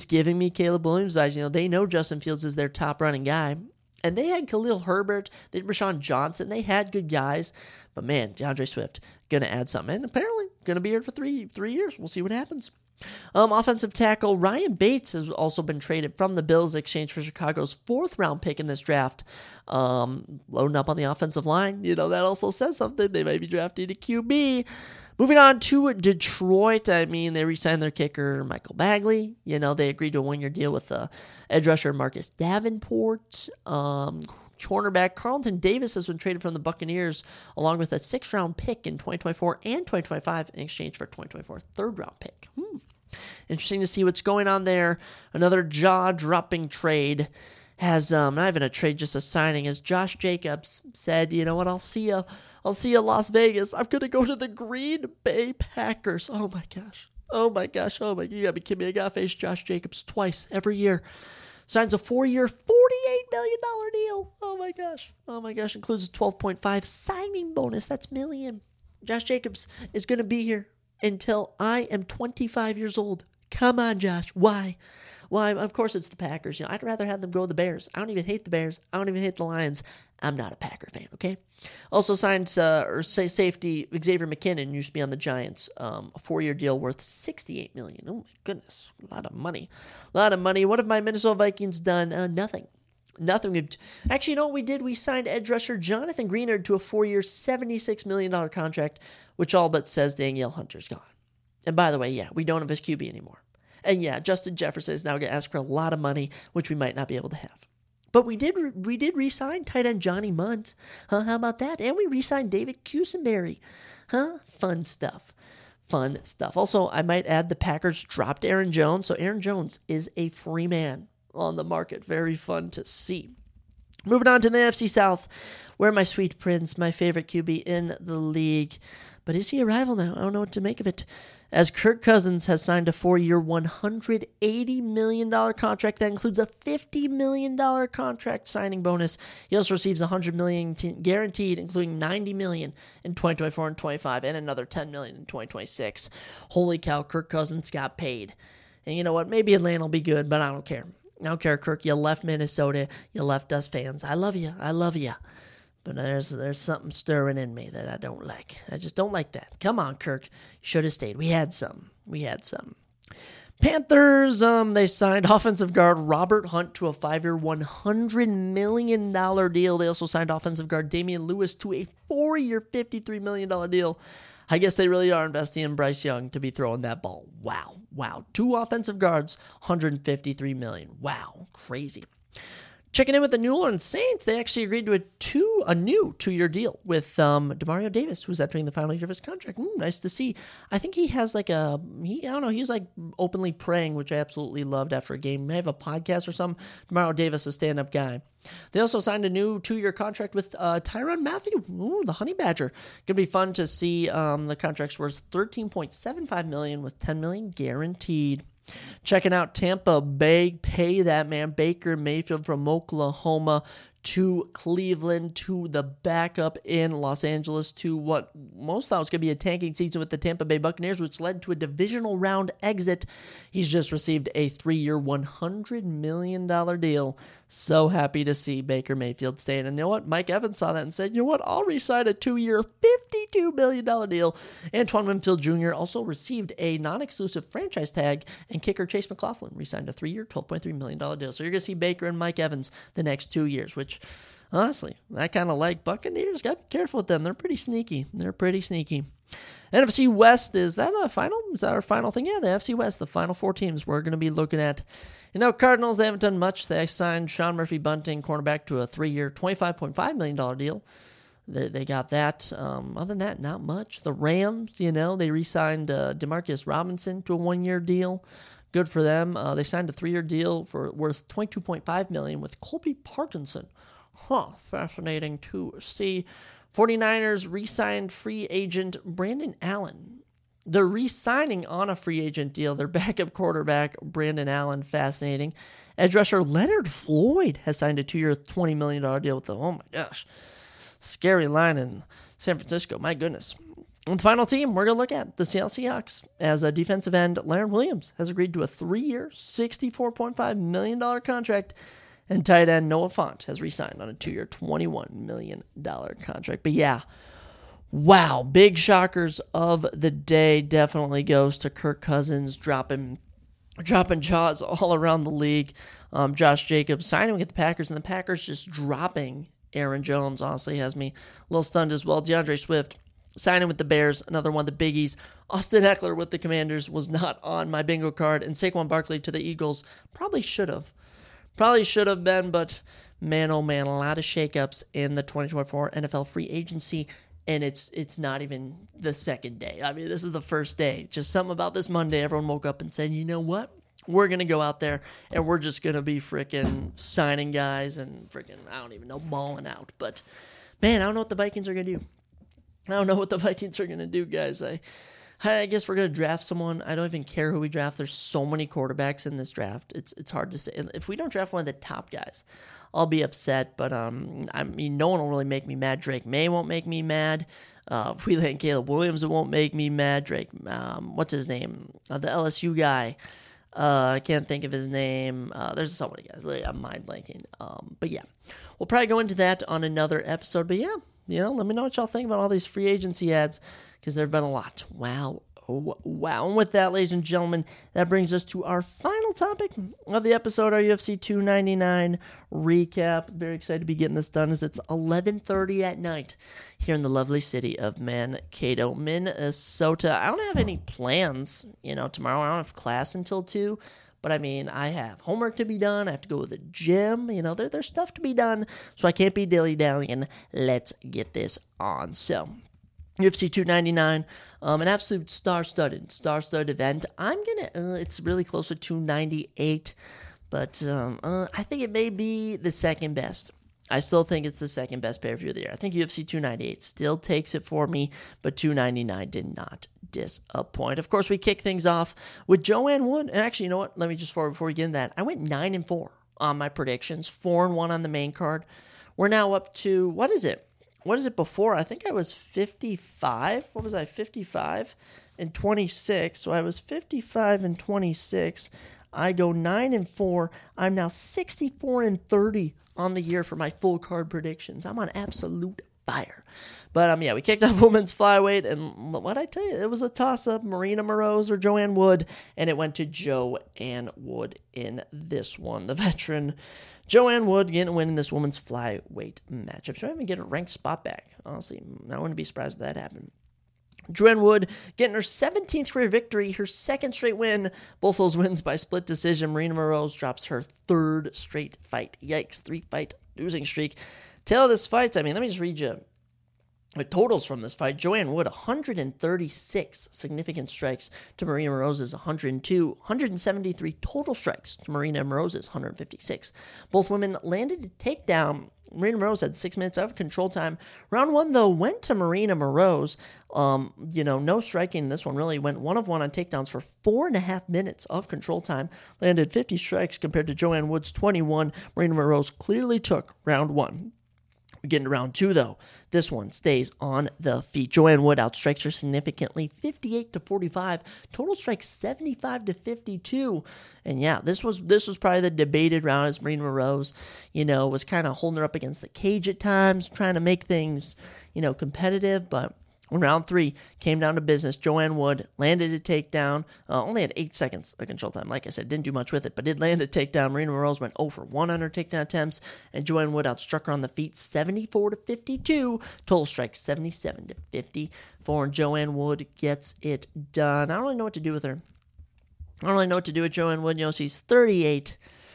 They know Justin Fields is their top running guy. And they had Khalil Herbert, they had Rashawn Johnson, they had good guys. But man, DeAndre Swift going to add something. And apparently going to be here for three years. We'll see what happens. Offensive tackle Ryan Bates has also been traded from the Bills in exchange for Chicago's 4th round pick in this draft. Loading up on the offensive line. That also says something. They might be drafting a QB. Moving on to Detroit, they re-signed their kicker, Michael Bagley. They agreed to a 1-year deal with edge rusher Marcus Davenport. Cornerback Carlton Davis has been traded from the Buccaneers along with a 6th-round pick in 2024 and 2025 in exchange for a 2024 3rd-round pick. Interesting to see what's going on there. Another jaw-dropping trade has, not even a trade, just a signing, as Josh Jacobs said, you know what, I'll see you Las Vegas. I'm going to go to the Green Bay Packers. Oh my gosh. You gotta be kidding me. I gotta face Josh Jacobs twice every year. Signs a 4-year, $48 million deal. Oh my gosh. Includes a 12.5 signing bonus. That's million. Josh Jacobs is going to be here until I am 25 years old. Come on, Josh. Why? Of course it's the Packers. I'd rather have them go to the Bears. I don't even hate the Bears. I don't even hate the Lions. I'm not a Packer fan, okay? Also signed safety Xavier McKinnon, used to be on the Giants, a 4-year deal worth $68 million. Oh, my goodness. A lot of money. What have my Minnesota Vikings done? Nothing. Nothing. Actually, you know what we did? We signed edge rusher Jonathan Greenard to a 4-year, $76 million contract, which all but says Danielle Hunter's gone. And by the way, yeah, we don't have his QB anymore. And yeah, Justin Jefferson is now going to ask for a lot of money, which we might not be able to have. But we did re-sign tight end Johnny Munt. Huh? How about that? And we re-signed David Cusenberry. Huh? Fun stuff. Also, I might add the Packers dropped Aaron Jones. So Aaron Jones is a free man on the market. Very fun to see. Moving on to the NFC South, where my sweet prince, my favorite QB in the league. But is he a rival now? I don't know what to make of it. As Kirk Cousins has signed a 4-year, $180 million contract that includes a $50 million contract signing bonus. He also receives $100 million guaranteed, including $90 million in 2024 and 25, and another $10 million in 2026. Holy cow, Kirk Cousins got paid. And you know what? Maybe Atlanta will be good, but I don't care. I don't care, Kirk. You left Minnesota. You left us fans. I love you. But there's something stirring in me that I don't like. I just don't like that. Come on, Kirk. You should have stayed. We had some. Panthers, they signed offensive guard Robert Hunt to a 5-year, $100 million deal. They also signed offensive guard Damian Lewis to a 4-year, $53 million deal. I guess they really are investing in Bryce Young to be throwing that ball. Wow. 2 offensive guards, $153 million. Wow, crazy. Checking in with the New Orleans Saints, they actually agreed to a new 2-year deal with Demario Davis, who's entering the final year of his contract. Nice to see. I think he has he's like openly praying, which I absolutely loved after a game. He may have a podcast or something. Demario Davis, a stand-up guy. They also signed a new 2-year contract with Tyrann Mathieu, the Honey Badger. Gonna be fun to see. The contract's worth $13.75 million with $10 million guaranteed. Checking out Tampa Bay, pay that man Baker Mayfield from Oklahoma to Cleveland, to the backup in Los Angeles, to what most thought was going to be a tanking season with the Tampa Bay Buccaneers, which led to a divisional round exit. He's just received a 3-year, $100 million deal. So happy to see Baker Mayfield staying. And you know what? Mike Evans saw that and said, you know what? I'll re-sign a 2-year, $52 million deal. Antoine Winfield Jr. also received a non-exclusive franchise tag, and kicker Chase McLaughlin re-signed a 3-year, $12.3 million deal. So you're going to see Baker and Mike Evans the next 2 years, which honestly, I kind of like. Buccaneers, got to be careful with them. They're pretty sneaky. NFC West, is that a final? Is that our final thing? Yeah, the NFC West, the final 4 teams we're going to be looking at. Cardinals, they haven't done much. They signed Sean Murphy-Bunting, cornerback, to a 3-year, $25.5 million deal. They got that. Other than that, not much. The Rams, they re-signed Demarcus Robinson to a 1-year deal. Good for them. They signed a 3-year deal worth $22.5 million with Colby Parkinson. Fascinating to see. 49ers re-signed free agent Brandon Allen. They're re-signing on a free agent deal their backup quarterback, Brandon Allen. Fascinating. Edge rusher Leonard Floyd has signed a 2-year, $20 million deal with them. Oh my gosh. Scary line in San Francisco. My goodness. And final team we're going to look at, the Seattle Seahawks, as a defensive end, Leonard Williams has agreed to a 3-year, $64.5 million contract. And tight end Noah Fant has re-signed on a 2-year, $21 million contract. But yeah, wow, big shockers of the day definitely goes to Kirk Cousins, dropping jaws all around the league. Josh Jacobs signing with the Packers, and the Packers just dropping Aaron Jones honestly has me a little stunned as well. DeAndre Swift signing with the Bears, another one of the biggies. Austin Eckler with the Commanders was not on my bingo card, and Saquon Barkley to the Eagles probably should have been, but man, oh man, a lot of shakeups in the 2024 NFL free agency, and it's not even the second day. I mean, this is the first day. Just something about this Monday, everyone woke up and said, you know what? We're going to go out there, and we're just going to be freaking signing guys and freaking, I don't even know, balling out. But, man, I don't know what the Vikings are going to do. Guys. I guess we're going to draft someone. I don't even care who we draft. There's so many quarterbacks in this draft. It's hard to say. If we don't draft one of the top guys, I'll be upset. But, I mean, no one will really make me mad. Drake May won't make me mad. If we land Caleb Williams, it won't make me mad. Drake, what's his name? The LSU guy. I can't think of his name. There's so many guys. Literally, I'm mind blanking. But yeah, we'll probably go into that on another episode. But yeah, let me know what y'all think about all these free agency ads, because there have been a lot. Wow. Oh, wow. And with that, ladies and gentlemen, that brings us to our final topic of the episode, our UFC 299 recap. Very excited to be getting this done as it's 11:30 at night here in the lovely city of Mankato, Minnesota. I don't have any plans, tomorrow. I don't have class until 2. But, I have homework to be done. I have to go to the gym. There's stuff to be done. So I can't be dilly-dallying. Let's get this on. So, UFC 299, an absolute star-studded event. It's really close to 298, but I think it may be the second best. I still think it's the second best pay-per-view of the year. I think UFC 298 still takes it for me, but 299 did not disappoint. Of course, we kick things off with Joanne Wood. And actually, you know what? Let me just, before we get into that, I went 9-4 on my predictions, 4-1 on the main card. We're now up to, what is it before? I think I was 55. What was I? 55 and 26. So I was 55 and 26. I go 9-4. I'm now 64 and 30 on the year for my full card predictions. I'm on absolute fire. But we kicked off women's flyweight, and what I tell you, it was a toss-up, Marina Moroz or Joanne Wood, and it went to Joanne Wood in this one. The veteran Joanne Wood getting a win in this women's flyweight matchup. She might even get a ranked spot back. Honestly, I wouldn't be surprised if that happened. Joanne Wood getting her 17th career victory, her second straight win. Both those wins by split decision. Marina Moroz drops her third straight fight. Yikes, 3-fight losing streak. Tail of this fight, let me just read you the totals from this fight. Joanne Wood, 136 significant strikes to Marina Moroz's 102, 173 total strikes to Marina Moroz's 156. Both women landed a takedown. Marina Moroz had 6 minutes of control time. Round 1, though, went to Marina Moroz. No striking in this one. Really went 1 of 1 on takedowns for 4.5 minutes of control time. Landed 50 strikes compared to Joanne Wood's 21. Marina Moroz clearly took round 1. We get into round 2, though. This one stays on the feet. Joanne Wood outstrikes her significantly, 58-45. Total strikes 75-52. And this was probably the debated round as Marina Moroz, was kind of holding her up against the cage at times, trying to make things, competitive, but when round 3 came down to business, Joanne Wood landed a takedown. Only had 8 seconds of control time. Like I said, didn't do much with it, but did land a takedown. Marina Moroz went 0 for 1 on her takedown attempts, and Joanne Wood outstruck her on the feet 74-52. Total strike 77-54, and Joanne Wood gets it done. I don't really know what to do with her. I don't really know what to do with Joanne Wood. She's 38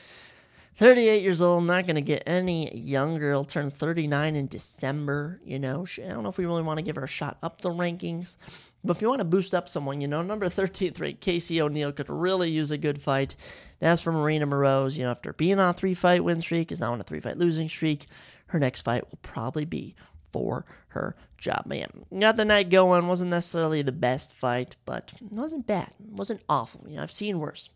years old, not going to get any younger. He'll turn 39 in December, I don't know if we really want to give her a shot up the rankings. But if you want to boost up someone, number 13th ranked Casey O'Neill could really use a good fight. And as for Marina Moroz, after being on a 3-fight win streak, is now on a 3-fight losing streak. Her next fight will probably be for her job. Got the night going. Wasn't necessarily the best fight, but it wasn't bad. It wasn't awful. I've seen worse.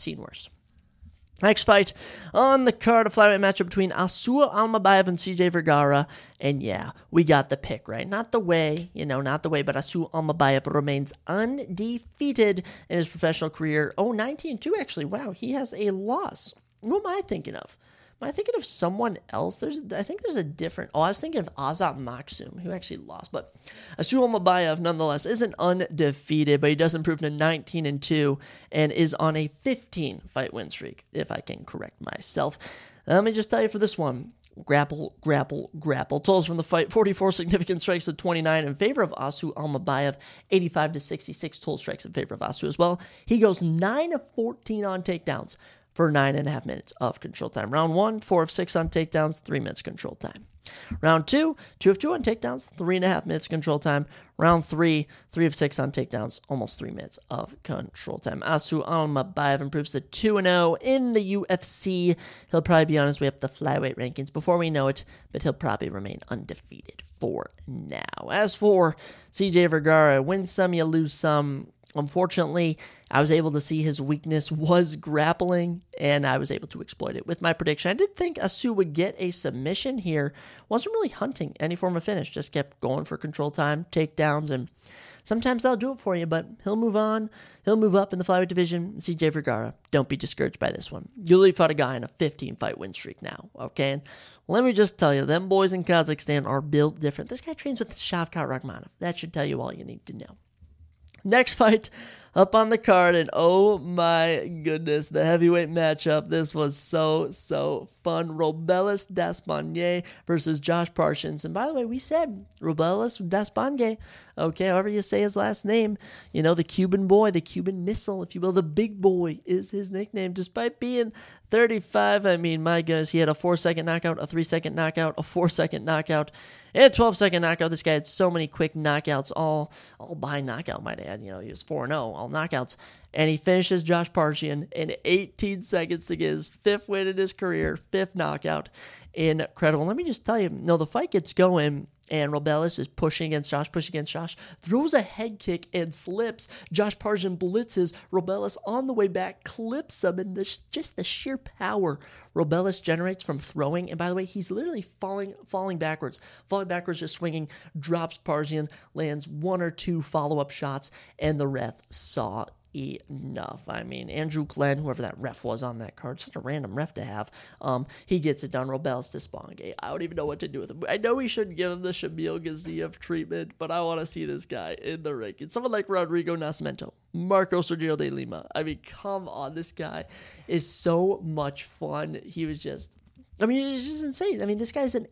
Next fight on the card, a flyweight matchup between Asul Almabayev and CJ Vergara. And we got the pick, right? Not the way, but Asul Almabayev remains undefeated in his professional career. 19-2, actually. Wow, he has a loss. Who am I thinking of? Am I thinking of someone else? I think there's a different... I was thinking of Azat Maksum, who actually lost. But Asul Almabayev, nonetheless, isn't undefeated, but he does improve to 19-2 and is on a 15-fight win streak, if I can correct myself. Let me just tell you for this one, grapple. Totals from the fight, 44 significant strikes to 29 in favor of Asul Almabayev, 85-66 total strikes in favor of Asul as well. He goes 9 of 14 on takedowns for 9.5 minutes of control time. Round 1, 4 of 6 on takedowns, 3 minutes control time. Round 2, 2 of 2 on takedowns, 3.5 minutes control time. Round 3, 3 of 6 on takedowns, almost 3 minutes of control time. Asul Almabayev improves to 2-0 in the UFC. He'll probably be on his way up the flyweight rankings before we know it, but he'll probably remain undefeated for now. As for CJ Vergara, win some, you lose some. Unfortunately, I was able to see his weakness was grappling, and I was able to exploit it with my prediction. I did think Asul would get a submission here. Wasn't really hunting any form of finish. Just kept going for control time, takedowns, and sometimes they'll do it for you, but he'll move on. He'll move up in the flyweight division. CJ Vergara, don't be discouraged by this one. Yuli fought a guy in a 15-fight win streak now, okay? And let me just tell you, them boys in Kazakhstan are built different. This guy trains with Shavkat Rakhmonov. That should tell you all you need to know. Next fight up on the card, and oh my goodness, the heavyweight matchup. This was so fun. Robelis Despaigne versus Josh Parsons. And by the way, we said Robelis Despaigne. Okay, however you say his last name. You know, the Cuban boy, the Cuban missile, if you will. The big boy is his nickname, despite being 35. I mean, my goodness, he had a 4-second knockout, a 3-second knockout, a 4-second knockout, and a 12-second knockout. This guy had so many quick knockouts, all by knockout, might add. You know, he was 4-0, all knockouts. And he finishes Josh Parsons in 18 seconds to get his 5th win in his career, 5th knockout. Incredible. Let me just tell you, the fight gets going, and Robelis is pushing against Josh, throws a head kick and slips. Josh Parsons blitzes. Robelis on the way back clips him, and just the sheer power Robelis generates from throwing. And by the way, he's literally falling backwards, just swinging, drops Parsons, lands 1 or 2 follow-up shots, and the ref saw enough. I mean, Andrew Glenn, whoever that ref was on that card, such a random ref to have, he gets it done. Robelis Despaigne, I don't even know what to do with him. I know we shouldn't give him the Shamil Gaziev treatment, but I want to see this guy in the ring. It's someone like Rodrigo Nascimento, Marco Sergio de Lima. I mean, come on, this guy is so much fun. He's just insane. I mean, this guy's an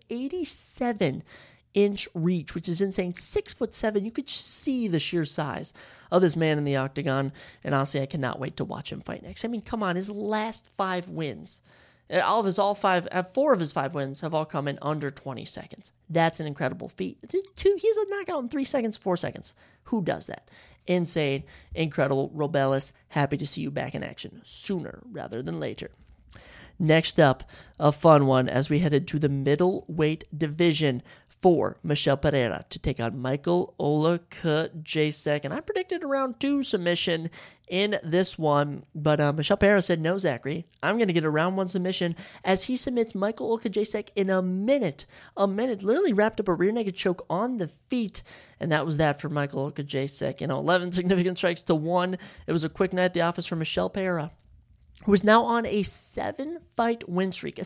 87-inch reach, which is insane. 6'7". You could see the sheer size of this man in the octagon, and honestly, I cannot wait to watch him fight next. I mean, come on, his last 5 wins, 4 of his 5 wins have all come in under 20 seconds. That's an incredible feat. He's a knockout in 3 seconds, 4 seconds. Who does that? Insane, incredible. Robelis, happy to see you back in action sooner rather than later. Next up, a fun one as we headed to the middleweight division for Michel Pereira to take on Michael Olakajasek. And I predicted a round 2 submission in this one, but Michel Pereira said, no, Zachary, I'm going to get a round 1 submission as he submits Michael Olakajasek in a minute. Literally wrapped up a rear naked choke on the feet, and that was that for Michael Olakajasek. 11 significant strikes to 1. It was a quick night at the office for Michel Pereira, who is now on a 7-fight win streak,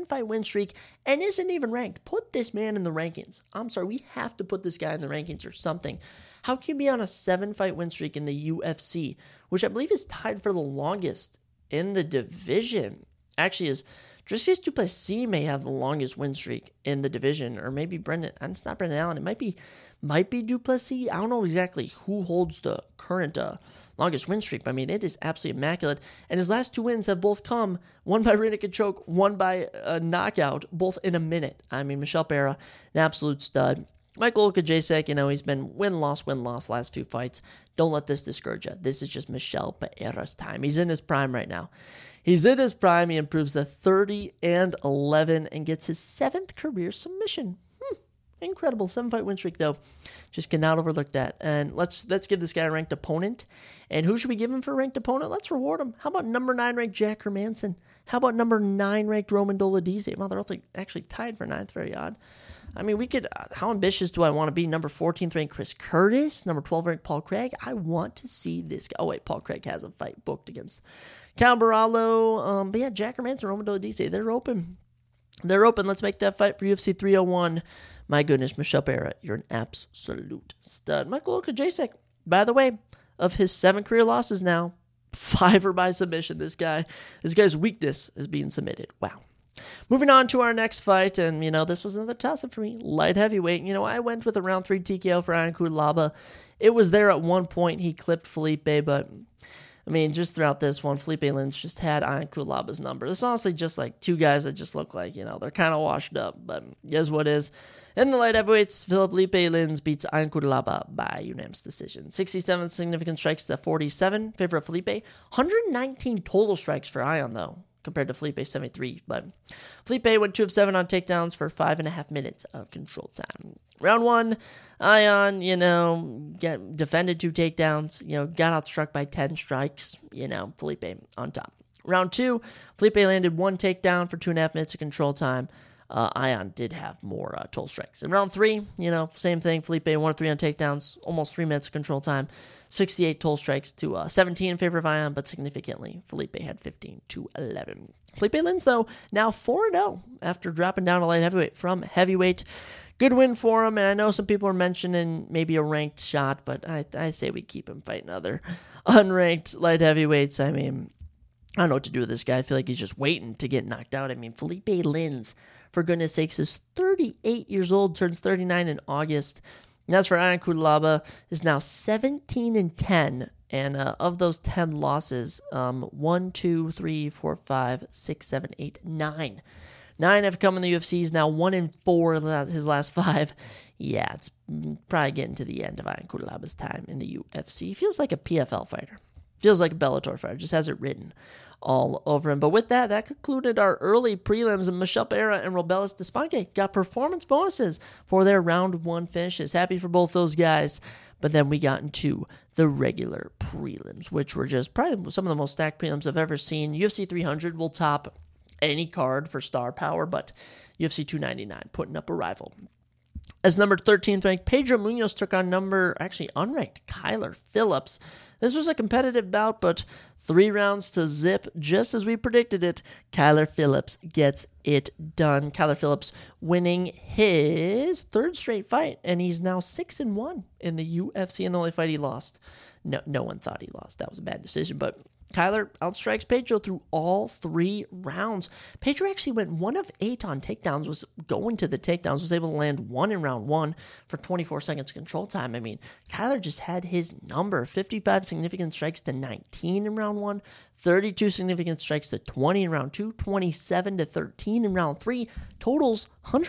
and isn't even ranked. Put this man in the rankings. I'm sorry, we have to put this guy in the rankings or something. How can you be on a 7-fight win streak in the UFC, which I believe is tied for the longest in the division? Actually, Dricus du Plessis may have the longest win streak in the division, or maybe Brendan. And it's not Brendan Allen. It might be du Plessis. I don't know exactly who holds the current longest win streak. But I mean, it is absolutely immaculate. And his last 2 wins have both come, one by rear naked choke, one by a knockout, both in a minute. I mean, Michel Pereira, an absolute stud. Michael Olakajasek, he's been win-loss last few fights. Don't let this discourage you. This is just Michel Pereira's time. He's in his prime right now. He improves to 30-11 and gets his 7th career submission. Incredible 7-fight win streak, though. Just cannot overlook that. And let's give this guy a ranked opponent. And who should we give him for a ranked opponent? Let's reward him. How about number 9 ranked Jack Hermanson? How about number 9 ranked Roman Dolidze? Well, they're actually tied for 9th. Very odd. I mean, we could. How ambitious do I want to be? Number 14th ranked Chris Curtis. Number 12 ranked Paul Craig. I want to see this guy. Oh wait, Paul Craig has a fight booked against Cal Barallo. But yeah, Jack Hermanson, Roman Dolidze. They're open. Let's make that fight for UFC 301. My goodness, Michel Pereira, you're an absolute stud. Michael Olakajasek, by the way, of his 7 career losses now, 5 are by submission. This guy's weakness is being submitted. Wow. Moving on to our next fight, and, this was another toss-up for me. Light heavyweight. I went with a round 3 TKO for Ion Cutelaba. It was there at one point. He clipped Felipe, but I mean, just throughout this one, Felipe Lins just had Ion Cutelaba's number. It's honestly just like 2 guys that just look like, they're kind of washed up, but guess what is? In the light heavyweights, Felipe Lins beats Ion Cutelaba by unanimous decision. 67 significant strikes to 47, favor of Felipe. 119 total strikes for Ion, though, compared to Felipe's 73. But Felipe went 2 of 7 on takedowns for 5.5 minutes of control time. Round 1, Ion, defended 2 takedowns, got outstruck by 10 strikes, Felipe on top. Round 2, Felipe landed 1 takedown for 2.5 minutes of control time. Ion did have more total strikes. In round 3, same thing. Felipe 1 of 3 on takedowns, almost 3 minutes of control time, 68 total strikes to 17 in favor of Ion, but significantly, Felipe had 15-11. Felipe Lins, though, now 4-0 after dropping down a light heavyweight from heavyweight good win for him. And I know some people are mentioning maybe a ranked shot, but I say we keep him fighting other unranked light heavyweights. I mean, I don't know what to do with this guy. I feel like he's just waiting to get knocked out. I mean, Felipe Lins, for goodness sakes, is 38 years old, turns 39 in August. And as for Ion Cutelaba, is now 17-10. And of those 10 losses, 1, 2, 3, 4, 5, 6, 7, 8, 9. 9 have come in the UFC. He's now 1-4 his last 5. Yeah, it's probably getting to the end of Ion Cutelaba's time in the UFC. He feels like a PFL fighter. Feels like a Bellator fighter. Just has it written all over him. But with that, that concluded our early prelims. And Michel Pereira and Robelis Despanque got performance bonuses for their round 1 finishes. Happy for both those guys. But then we got into the regular prelims, which were just probably some of the most stacked prelims I've ever seen. UFC 300 will top any card for star power, but UFC 299 putting up a rival. As number 13th ranked, Pedro Munoz took on unranked Kyler Phillips. This was a competitive bout, but 3 rounds to zip, just as we predicted it. Kyler Phillips gets it done. Kyler Phillips winning his 3rd straight fight, and he's now 6-1 in the UFC, and the only fight he lost. No one thought he lost. That was a bad decision, but Kyler outstrikes Pedro through all 3 rounds. Pedro actually went 1 of 8 on takedowns, was going to the takedowns, was able to land 1 in round 1 for 24 seconds control time. I mean, Kyler just had his number. 55 significant strikes to 19 in round 1, 32 significant strikes to 20 in round 2, 27 to 13 in round 3. Totals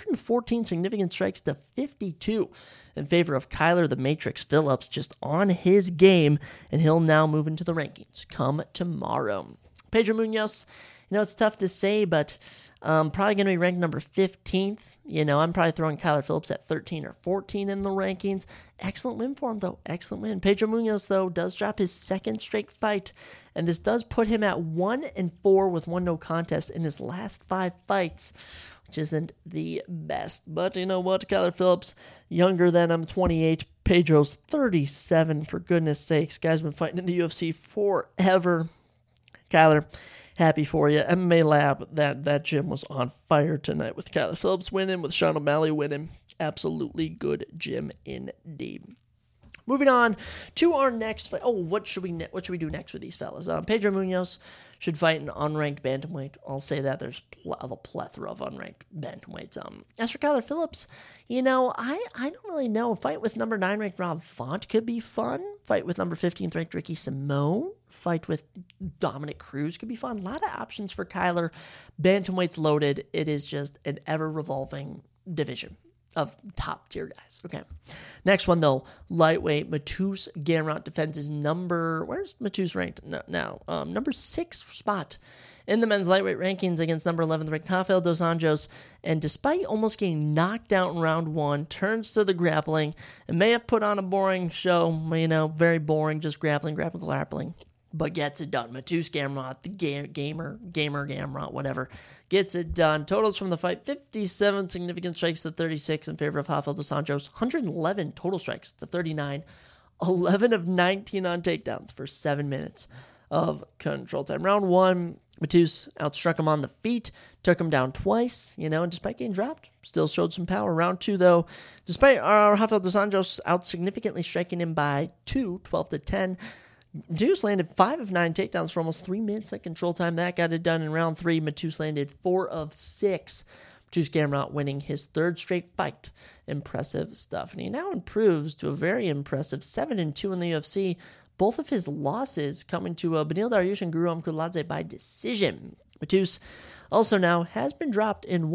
114 significant strikes to 52 in favor of Kyler the Matrix Phillips, just on his game, and he'll now move into the rankings come tomorrow. Pedro Munoz, it's tough to say, but probably going to be ranked number 15th. I'm probably throwing Kyler Phillips at 13 or 14 in the rankings. Excellent win for him, though. Excellent win. Pedro Munoz, though, does drop his 2nd straight fight, and this does put him at 1-4 with 1 no contest in his last 5 fights, which isn't the best. But you know what? Kyler Phillips, younger than him, 28. Pedro's 37, for goodness sakes. Guy's been fighting in the UFC forever. Kyler, happy for you. MMA Lab, that gym was on fire tonight with Kyler Phillips winning, with Sean O'Malley winning. Absolutely good gym indeed. Moving on to our next fight. Oh, what should we do next with these fellas? Pedro Munoz should fight an unranked bantamweight. I'll say that there's a plethora of unranked bantamweights. As for Kyler Phillips, I don't really know. A fight with number 9 ranked Rob Font could be fun. Fight with number 15th ranked Ricky Simone. Fight with Dominic Cruz could be fun. A lot of options for Kyler. Bantamweight's loaded. It is just an ever-revolving division of top-tier guys. Okay. Next one, though, lightweight. Mateusz Gamrot defends his where's Mateusz ranked now? Number 6 spot in the men's lightweight rankings against number 11 ranked Rafael dos Anjos. And despite almost getting knocked out in round 1, turns to the grappling and may have put on a boring show, very boring, just grappling, but gets it done. Mateusz Gamrot, the gamer Gamrot, whatever, gets it done. Totals from the fight: 57 significant strikes to 36 in favor of Rafael dos Anjos, 111 total strikes to 39, 11 of 19 on takedowns for 7 minutes of control time. Round 1, Mateusz outstruck him on the feet, took him down twice, and despite getting dropped, still showed some power. Round 2, though, despite Rafael dos Anjos out significantly striking him by 12-10, Mateusz landed 5 of 9 takedowns for almost 3 minutes at control time. That got it done in round 3. Mateusz landed 4 of 6. Mateusz Gamrot winning his 3rd straight fight. Impressive stuff. And he now improves to a very impressive 7-2 in the UFC. Both of his losses coming to Beneil Dariush and Guram Kudladze by decision. Mateusz also now has been dropped in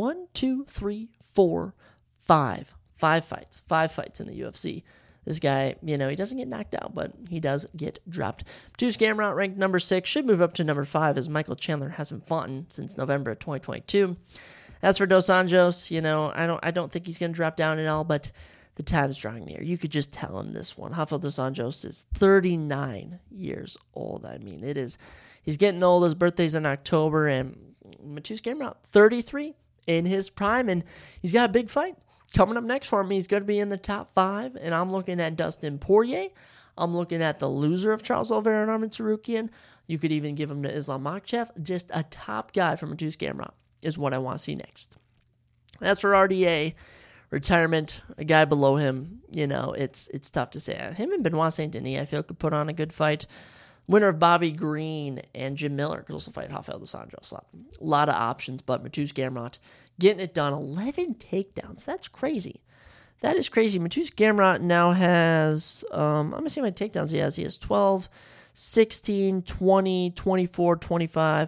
5 fights in the UFC. This guy, he doesn't get knocked out, but he does get dropped. Mateusz Gamrot, ranked number 6, should move up to number 5 as Michael Chandler hasn't fought since November of 2022. As for Dos Anjos, I don't think he's going to drop down at all, but the time's drawing near. You could just tell in this one. Rafael dos Anjos is 39 years old. I mean, he's getting old. His birthday's in October, and Mateusz Gamrot, 33 in his prime, and he's got a big fight coming up next for him. He's going to be in the top 5, and I'm looking at Dustin Poirier. I'm looking at the loser of Charles Oliveira and Arman Tsarukyan. You could even give him to Islam Makhachev. Just a top guy from Mateusz Gamrot is what I want to see next. As for RDA, retirement, a guy below him, it's tough to say. Him and Benoit Saint Denis, I feel, could put on a good fight. Winner of Bobby Green and Jim Miller could also fight Rafael dos Anjos. A lot of options, but Mateusz Gamrot getting it done. 11 takedowns. That's crazy. That is crazy. Mateusz Gamrot now has, I'm going to see how many takedowns he has. He has 12, 16, 20, 24, 25,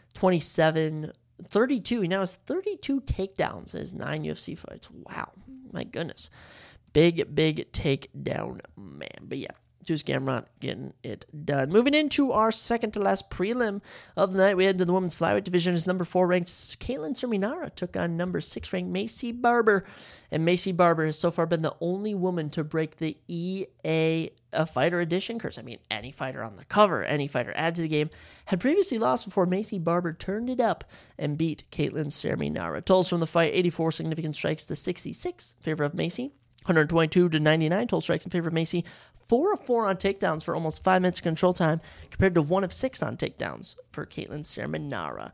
27, 32. He now has 32 takedowns in his 9 UFC fights. Wow. My goodness. Big takedown man. But yeah, Mateusz Gamrot getting it done. Moving into our second to last prelim of the night, we head to the women's flyweight division. As number 4 ranked Katlin Serminara took on number 6 ranked Maycee Barber. And Maycee Barber has so far been the only woman to break the EA fighter edition curse. I mean, any fighter on the cover, any fighter added to the game, had previously lost before Maycee Barber turned it up and beat Katlin Serminara. Totals from the fight, 84 significant strikes to 66 in favor of Maycee. 122 to 99 total strikes in favor of Maycee. 4 of 4 on takedowns for almost 5 minutes of control time, compared to 1 of 6 on takedowns for Katlin Serminara.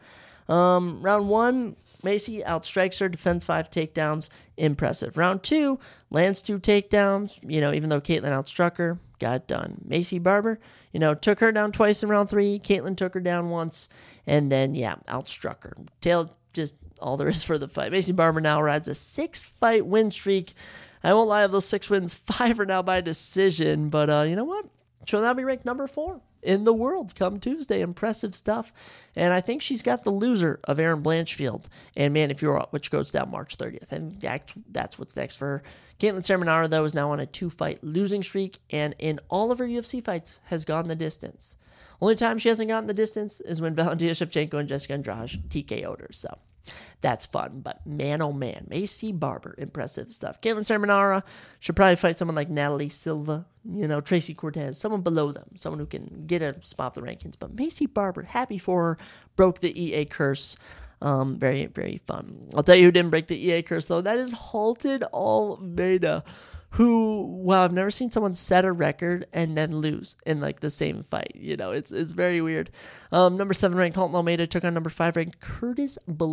Round 1, Maycee outstrikes her, defends 5 takedowns. Impressive. Round 2, lands 2 takedowns. Even though Katlin outstruck her, got it done. Maycee Barber, took her down twice in round 3. Katlin took her down once, and then, outstruck her. Just all there is for the fight. Maycee Barber now rides a 6-fight win streak. I won't lie, of those 6 wins, 5 are now by decision. But you know what? She'll now be ranked number 4 in the world come Tuesday. Impressive stuff. And I think she's got the loser of Erin Blanchfield and Manny Fiorot, which goes down March 30th. And that's what's next for her. Katlin Serminara, though, is now on a 2-fight losing streak, and in all of her UFC fights has gone the distance. Only time she hasn't gotten the distance is when Valentina Shevchenko and Jessica Andrade TKO'd her. So that's fun. But man, oh man, Maycee Barber, impressive stuff. Katlin Serminara should probably fight someone like Natalie Silva, Tracy Cortez, someone below them, someone who can get a spot in the rankings. But Maycee Barber, happy for her, broke the EA curse. Very, very fun. I'll tell you who didn't break the EA curse, though. That is Halton Almeida, who, wow, I've never seen someone set a record and then lose in the same fight. It's very weird. Number 7 ranked Halton Almeida took on number 5 ranked Curtis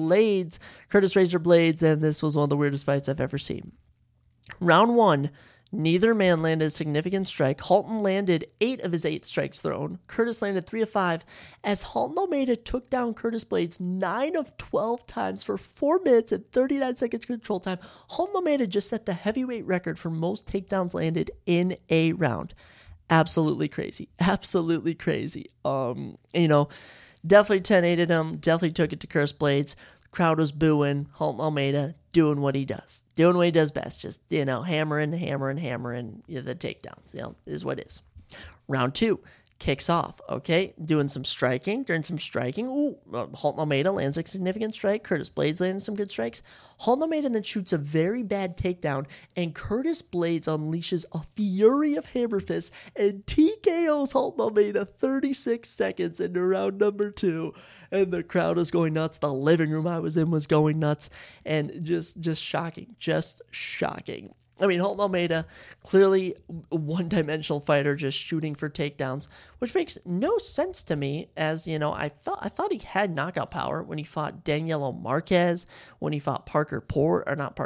Razor Blades, and this was one of the weirdest fights I've ever seen. Round 1, neither man landed a significant strike. Halton landed 8 of his 8 strikes thrown. Curtis landed 3 of 5, as Halton Almeida took down Curtis Blades 9 of 12 times for 4 minutes and 39 seconds control time. Halton Almeida just set the heavyweight record for most takedowns landed in a round. Absolutely crazy. Absolutely crazy. Definitely 10-8'd him. Definitely took it to Curtis Blades. Crowd was booing. Halton Almeida doing what he does. Doing what he does best. Just, hammering the takedowns. Is what it is. Round 2 kicks off, okay? Doing some striking. Ooh, Halton Almeida lands a significant strike. Curtis Blades landing some good strikes. Halton Almeida then shoots a very bad takedown, and Curtis Blades unleashes a fury of hammer fists and TKOs Halton Almeida 36 seconds into round number 2. And the crowd is going nuts. The living room I was in was going nuts. And just shocking. Just shocking. I mean, Halton Almeida, clearly a one-dimensional fighter, just shooting for takedowns, which makes no sense to me, as, I thought he had knockout power when he fought Danielo Marquez, when he fought Shamil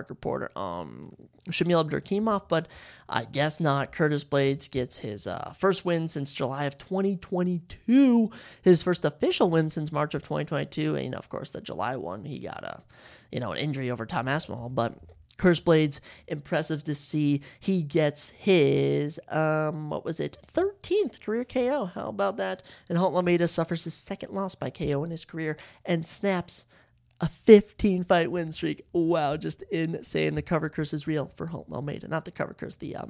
Abdurakhimov, but I guess not. Curtis Blades gets his first win since July of 2022, his first official win since March of 2022, and, of course, the July one, he got an injury over Tom Aspinall, but Curtis Blades, impressive to see. He gets his, 13th career KO. How about that? And Halton Almeida suffers his second loss by KO in his career and snaps a 15-fight win streak. Wow, just insane. The cover curse is real for Halton Almeida. Not the cover curse, the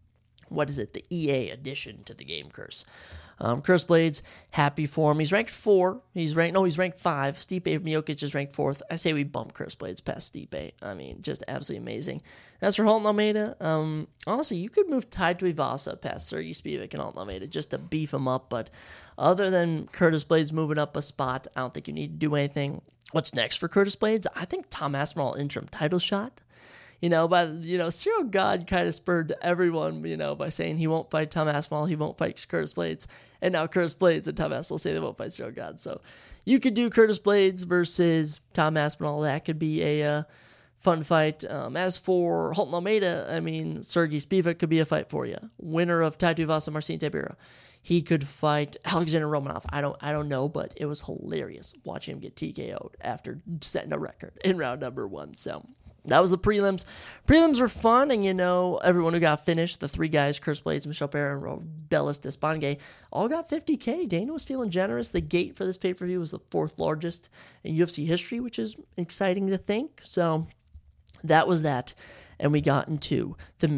EA addition to the game curse. Curtis Blades, happy for him. He's ranked 4. He's ranked 5. Stipe Miocic is ranked 4th. I say we bump Curtis Blades past Stipe. I mean, just absolutely amazing. As for Halton Almeida, honestly, you could move Tai Tuivasa past Sergey Spivak and Halton Almeida just to beef him up. But other than Curtis Blades moving up a spot, I don't think you need to do anything. What's next for Curtis Blades? I think Tom Aspinall interim title shot. Cyril God kind of spurred everyone, by saying he won't fight Tom Aspinall, he won't fight Curtis Blades. And now Curtis Blades and Tom Aspinall say they won't fight Cyril God. So you could do Curtis Blades versus Tom Aspinall. That could be a Fun fight. As for Holton Almeida, I mean, Sergey Spivak could be a fight for you. Winner of Tai Tuivasa, Marcin Tybura. He could fight Alexander Romanov. I don't know, but it was hilarious watching him get TKO'd after setting a record in round number 1. So that was the prelims. Prelims were fun, and everyone who got finished, the 3 guys, Curse Blades, Michel Pereira, and Robelis Despangay, all got $50K. Dana was feeling generous. The gate for this pay-per-view was the 4th largest in UFC history, which is exciting to think. So that was that, and we got into the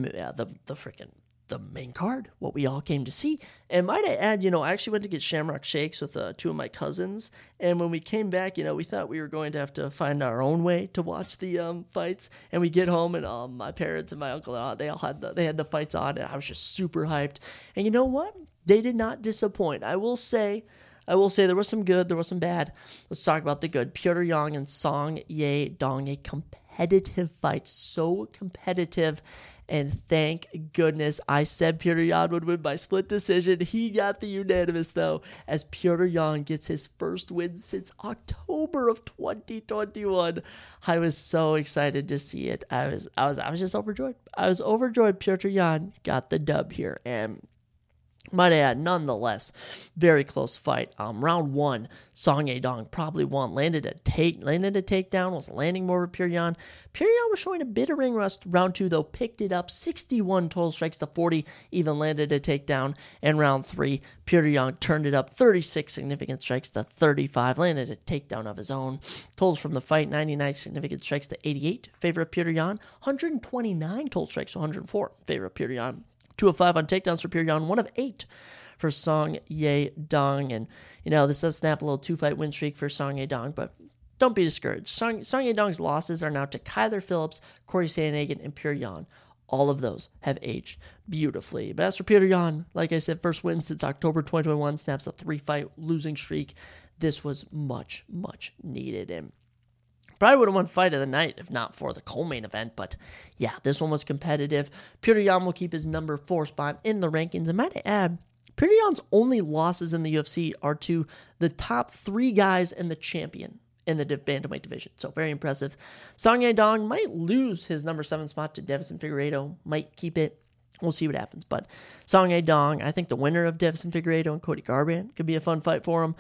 main card, what we all came to see. And might I add, I actually went to get Shamrock Shakes with 2 of my cousins, and when we came back, we thought we were going to have to find our own way to watch the fights. And we get home, and my parents and my uncle and aunt, they had the fights on, and I was just super hyped. And you know what? They did not disappoint. I will say there was some good, there was some bad. Let's talk about the good. Petr Yan and Song Yadong, a competitive fight, so competitive. And thank goodness I said Petr Yan would win by split decision. He got the unanimous, though, as Petr Yan gets his first win since October of 2021. I was so excited to see it. I was just overjoyed. I was overjoyed. Petr Yan got the dub here, and might I add, nonetheless, very close fight. Round 1, Song Yadong probably won. Landed a takedown, was landing more with Petr Yan. Petr Yan was showing a bit of ring rust. Round 2, though, picked it up. 61 total strikes to 40, even landed a takedown. And round 3, Petr Yan turned it up. 36 significant strikes to 35, landed a takedown of his own. Totals from the fight, 99 significant strikes to 88, favor of Petr Yan. 129 total strikes to 104, favor of Petr Yan. 2 of 5 on takedowns for Petr Yan, 1 of 8 for Song Yadong. And, this does snap a little 2-fight win streak for Song Yadong, but don't be discouraged. Song Yadong's losses are now to Kyler Phillips, Corey Sandhagen, and Petr Yan. All of those have aged beautifully. But as for Petr Yan, like I said, first win since October 2021, snaps a 3-fight losing streak. This was much, much needed. And probably would have won fight of the night if not for the co-main event, but yeah, this one was competitive. Petr Yan will keep his number 4 spot in the rankings, and might I add, Petr Yan's only losses in the UFC are to the top 3 guys and the champion in the bantamweight division, so very impressive. Song Yadong might lose his number 7 spot to Deiveson Figueiredo, might keep it. We'll see what happens. But Song Yadong, I think the winner of Deiveson Figueiredo and Cody Garbrandt could be a fun fight for him.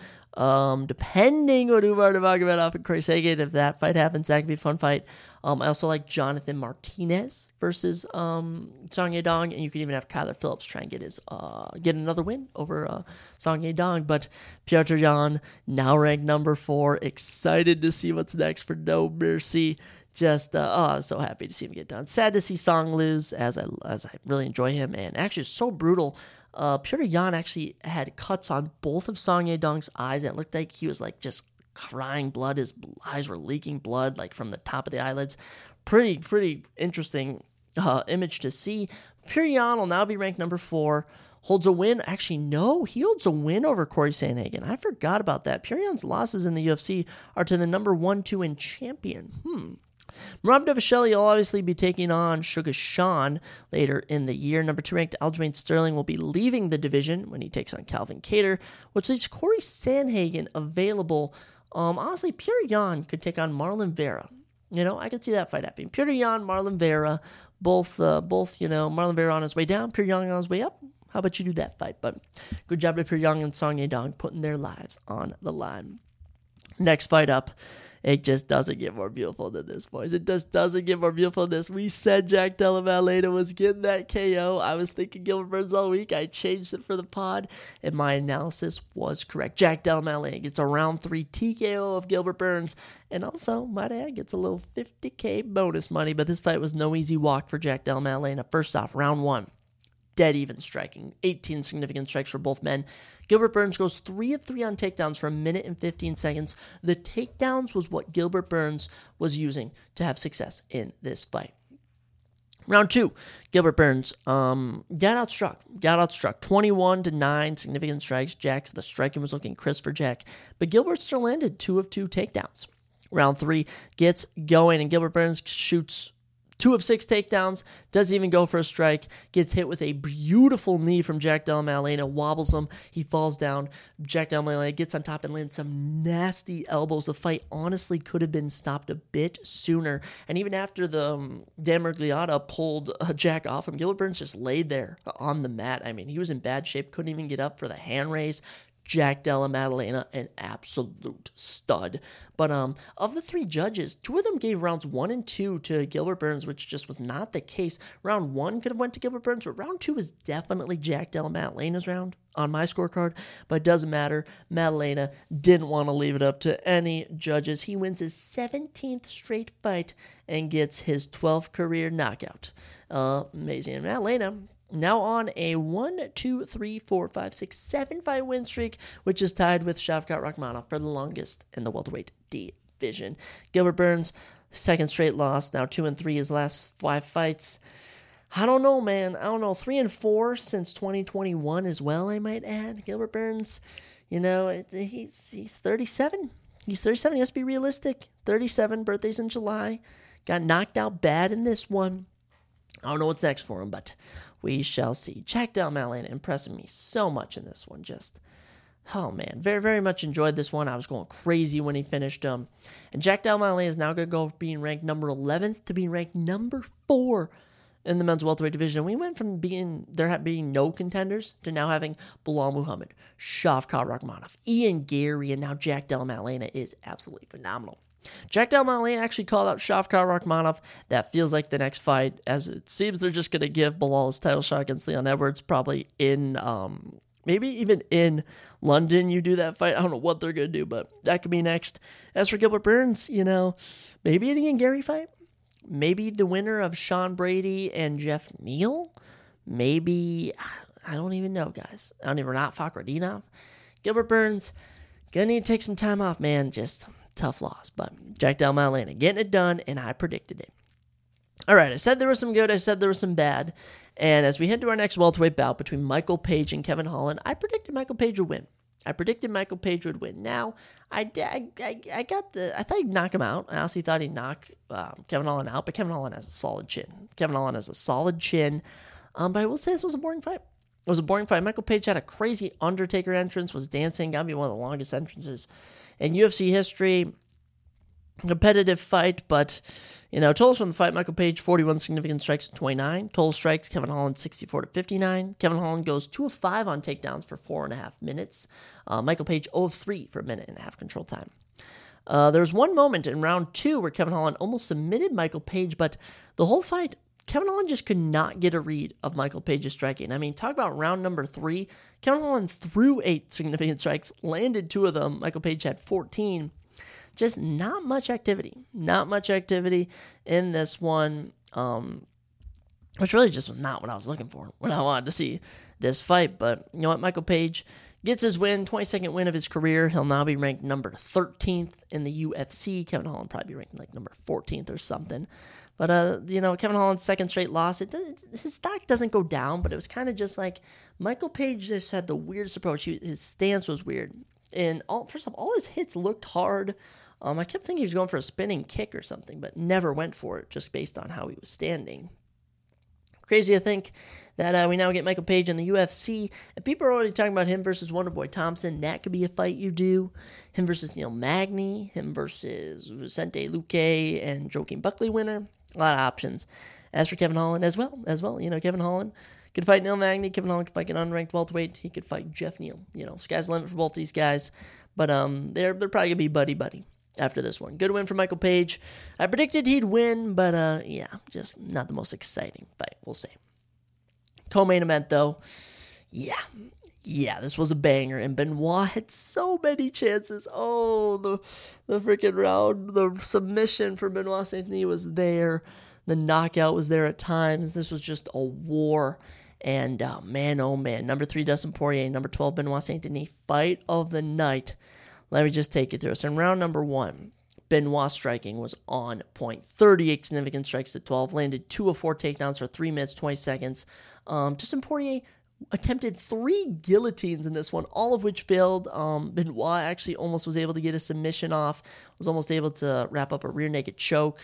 Depending on Umar Nurmagomedov and Corey Sandhagen, if that fight happens, that could be a fun fight. I also like Jonathan Martinez versus Song Yadong, and you could even have Kyler Phillips try and get another win over Song Yadong. But Petr Yan, now ranked number 4, excited to see what's next for No Mercy. Just, I was so happy to see him get done. Sad to see Song lose, as I really enjoy him, and actually it's so brutal. Petr Yan actually had cuts on both of Song Yadong's eyes, and it looked like he was just crying blood. His eyes were leaking blood from the top of the eyelids. Pretty interesting image to see. Petr Yan will now be ranked number 4. Holds a win. Actually, no, he holds a win over Corey Sandhagen. I forgot about that. Petr Yan's losses in the UFC are to the number 1, 2, and champion. Merab Dvalishvili will obviously be taking on Sugar Sean later in the year. Number 2 ranked Aljamain Sterling will be leaving the division when he takes on Calvin Kattar, which leaves Corey Sandhagen available. Honestly, Petr Yan could take on Marlon Vera. I could see that fight happening. Petr Yan, Marlon Vera, both. Marlon Vera on his way down, Petr Yan on his way up. How about you do that fight? But good job to Petr Yan and Song Yadong putting their lives on the line. Next fight up. It just doesn't get more beautiful than this, boys. It just doesn't get more beautiful than this. We said Jack Della Maddalena was getting that KO. I was thinking Gilbert Burns all week. I changed it for the pod, and my analysis was correct. Jack Della Maddalena gets a round 3 TKO of Gilbert Burns, and also, might I add, gets a little $50K bonus money. But this fight was no easy walk for Jack Della Maddalena. First off, round 1. Dead even striking. 18 significant strikes for both men. Gilbert Burns goes 3 of 3 on takedowns for 1 minute and 15 seconds. The takedowns was what Gilbert Burns was using to have success in this fight. Round 2, Gilbert Burns got outstruck 21-9, significant strikes. The striking was looking crisp for Jack, but Gilbert still landed 2 of 2 takedowns. Round 3 gets going, and Gilbert Burns shoots 2 of 6 takedowns, doesn't even go for a strike, gets hit with a beautiful knee from Jack Della Maddalena, wobbles him, he falls down, Jack Della Maddalena gets on top and lands some nasty elbows. The fight honestly could have been stopped a bit sooner, and even after the Dan Miragliotta pulled Jack off him, Gilbert Burns just laid there on the mat. I mean, he was in bad shape, couldn't even get up for the hand raise. Jack Della Maddalena, an absolute stud. But of the 3 judges, 2 of them gave rounds 1 and 2 to Gilbert Burns, which just was not the case. Round 1 could have went to Gilbert Burns, but round 2 is definitely Jack Della Maddalena's round on my scorecard. But it doesn't matter. Maddalena didn't want to leave it up to any judges. He wins his 17th straight fight and gets his 12th career knockout. Amazing. And Maddalena now on a 7 fight win streak, which is tied with Shavkat Rakhmonov for the longest in the welterweight division. Gilbert Burns, 2nd straight loss, now 2-3 his last 5 fights. I don't know, man. I don't know. 3-4 since 2021 as well, I might add. Gilbert Burns, he's 37. He's 37. He has to be realistic. 37, birthday's in July. Got knocked out bad in this one. I don't know what's next for him, but we shall see. Jack Della Maddalena impressing me so much in this one. Oh man, very, very much enjoyed this one. I was going crazy when he finished him. And Jack Della Maddalena is now going to go from being ranked number 11th to being ranked number 4 in the men's welterweight division. We went from being no contenders to now having Belal Muhammad, Shavkat Rakhmonov, Ian Gary, and now Jack Della Maddalena is absolutely phenomenal. Jack Della Maddalena actually called out Shavkat Rakhmonov. That feels like the next fight, as it seems they're just going to give Belal his title shot against Leon Edwards, probably in, maybe even in London you do that fight. I don't know what they're going to do, but that could be next. As for Gilbert Burns, maybe an Ian Gary fight. Maybe the winner of Sean Brady and Jeff Neal. Maybe, I don't even know, guys. I don't even know, Fakhretdinov. Gilbert Burns, going to need to take some time off, man. Just tough loss, but Jack Della Maddalena getting it done, and I predicted it. All right, I said there was some good, I said there was some bad, and as we head to our next welterweight bout between Michael Page and Kevin Holland, I predicted Michael Page would win. Now, I thought he'd knock him out. I honestly thought he'd knock Kevin Holland out, but Kevin Holland has a solid chin. But I will say this was a boring fight. It was a boring fight. Michael Page had a crazy Undertaker entrance, was dancing, got me one of the longest entrances in UFC history. Competitive fight, but, totals from the fight, Michael Page, 41 significant strikes to 29. Total strikes, Kevin Holland, 64 to 59. Kevin Holland goes 2 of 5 on takedowns for 4.5 minutes. Michael Page, 0 of 3 for a minute and a half control time. There was one moment in round 2 where Kevin Holland almost submitted Michael Page, but the whole fight, Kevin Holland just could not get a read of Michael Page's striking. I mean, talk about round number 3. Kevin Holland threw 8 significant strikes, landed 2 of them. Michael Page had 14. Just not much activity. Not much activity in this one, which really just was not what I was looking for when I wanted to see this fight. But you know what? Michael Page gets his win, 22nd win of his career. He'll now be ranked number 13th in the UFC. Kevin Holland probably be ranked like number 14th or something. But, Kevin Holland's 2nd straight loss, his stock doesn't go down, but it was kind of just like Michael Page just had the weirdest approach. His stance was weird. And first off, all his hits looked hard. I kept thinking he was going for a spinning kick or something, but never went for it just based on how he was standing. Crazy to think that we now get Michael Page in the UFC, and people are already talking about him versus Wonderboy Thompson. That could be a fight you do. Him versus Neil Magny, him versus Vicente Luque, and Joaquin Buckley winner. A lot of options. As for Kevin Holland as well, Kevin Holland could fight Neil Magny. Kevin Holland could fight an unranked welterweight. He could fight Jeff Neal. Sky's the limit for both these guys. But they're probably going to be buddy-buddy after this one. Good win for Michael Page. I predicted he'd win, but just not the most exciting fight, we'll say. Co-main event, though. Yeah, this was a banger, and Benoit had so many chances. Oh, the freaking round, the submission for Benoit Saint-Denis was there. The knockout was there at times. This was just a war. And man, oh man, number 3, Dustin Poirier, number 12, Benoit Saint-Denis, fight of the night. Let me just take you through. So in round number 1, Benoit's striking was on point. 38 significant strikes to 12, landed 2 of 4 takedowns for 3 minutes, 20 seconds. Dustin Poirier attempted 3 guillotines in this one, all of which failed. Benoit actually almost was able to get a submission off, was almost able to wrap up a rear naked choke.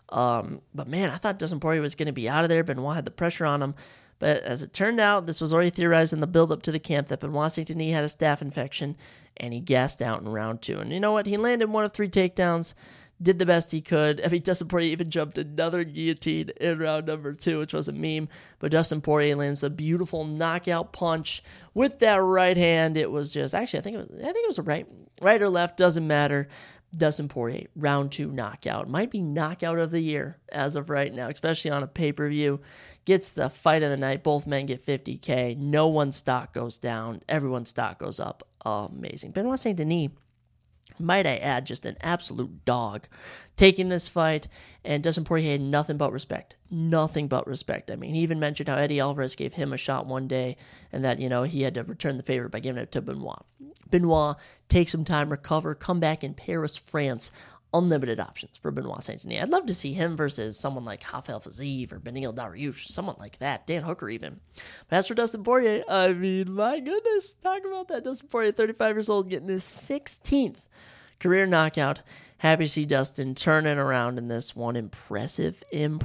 But man, I thought Dustin Poirier was going to be out of there. Benoit had the pressure on him. But as it turned out, this was already theorized in the build-up to the camp that Benoit St. Denis had a staph infection, and he gassed out in round 2. And you know what? He landed 1 of 3 takedowns, did the best he could. I mean, Dustin Poirier even jumped another guillotine in round number 2, which was a meme. But Dustin Poirier lands a beautiful knockout punch with that right hand. It was just, actually, I think it was a right or left, doesn't matter. Dustin Poirier, round 2 knockout. Might be knockout of the year as of right now, especially on a pay-per-view. Gets the fight of the night. Both men get $50K. No one's stock goes down. Everyone's stock goes up. Amazing. Benoit St. Denis, might I add, just an absolute dog taking this fight. And Dustin Poirier had nothing but respect. Nothing but respect. I mean, he even mentioned how Eddie Alvarez gave him a shot one day and that, he had to return the favor by giving it to Benoit. Benoit, take some time, recover, come back in Paris, France. Unlimited options for Benoit St. Denis. I'd love to see him versus someone like Rafael Fiziev or Beneil Dariush, someone like that, Dan Hooker even. But as for Dustin Poirier, I mean, my goodness, talk about that. Dustin Poirier, 35 years old, getting his 16th career knockout. Happy to see Dustin turning around in this one. Impressive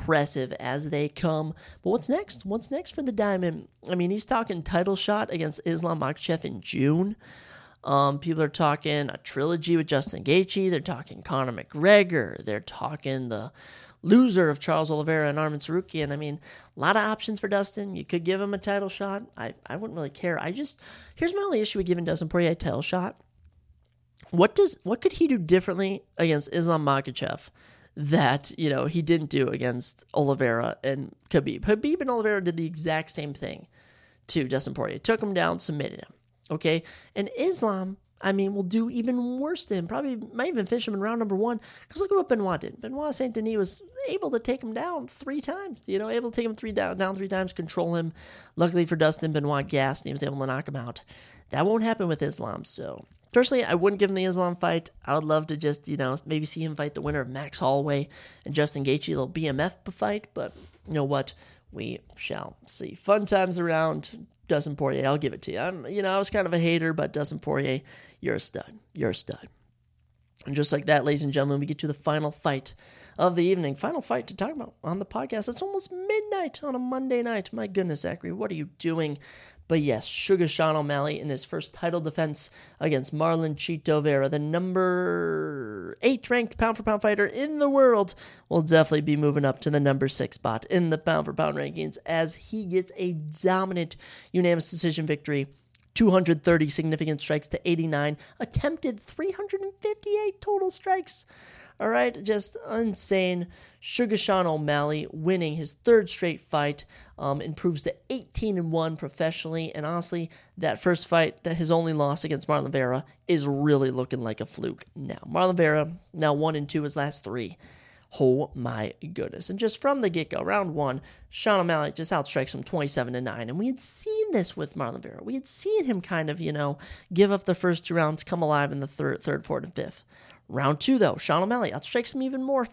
as they come. But what's next? What's next for the Diamond? I mean, he's talking title shot against Islam Makhachev in June. People are talking a trilogy with Justin Gaethje. They're talking Conor McGregor. They're talking the loser of Charles Oliveira and Arman Tsarukyan. I mean, a lot of options for Dustin. You could give him a title shot. I wouldn't really care. Here's my only issue with giving Dustin Poirier a title shot. What could he do differently against Islam Makhachev that, he didn't do against Oliveira and Khabib? Khabib and Oliveira did the exact same thing to Dustin Poirier. Took him down, submitted him. Okay, and Islam, I mean, will do even worse to him. Probably might even finish him in round number 1. Because look at what Benoit did. Benoit St. Denis was able to take him down 3 times. Able to take him down 3 times, control him. Luckily for Dustin, Benoit gassed, and he was able to knock him out. That won't happen with Islam. So, personally, I wouldn't give him the Islam fight. I would love to just, maybe see him fight the winner of Max Holloway and Justin Gaethje, a little BMF fight. But you know what? We shall see. Fun times around. Dustin Poirier, I'll give it to you. I was kind of a hater, but Dustin Poirier, you're a stud. You're a stud. And just like that, ladies and gentlemen, we get to the final fight of the evening. Final fight to talk about on the podcast. It's almost midnight on a Monday night. My goodness, Zachary, what are you doing? But yes, Sugar Sean O'Malley in his first title defense against Marlon Chito Vera, the number 8 ranked pound-for-pound fighter in the world, will definitely be moving up to the number 6 spot in the pound-for-pound rankings as he gets a dominant unanimous decision victory. 230 significant strikes to 89, attempted 358 total strikes. All right, just insane. Sugar Sean O'Malley winning his 3rd straight fight, improves to 18-1 professionally, and honestly, that first fight, that his only loss against Marlon Vera, is really looking like a fluke now. Marlon Vera now 1-2 his last 3. Oh my goodness. And just from the get-go, round 1, Sean O'Malley just outstrikes him 27-9. And we had seen this with Marlon Vera. We had seen him kind of, give up the first 2 rounds, come alive in the third, 4th, and 5th. Round 2, though, Sean O'Malley outstrikes him even more,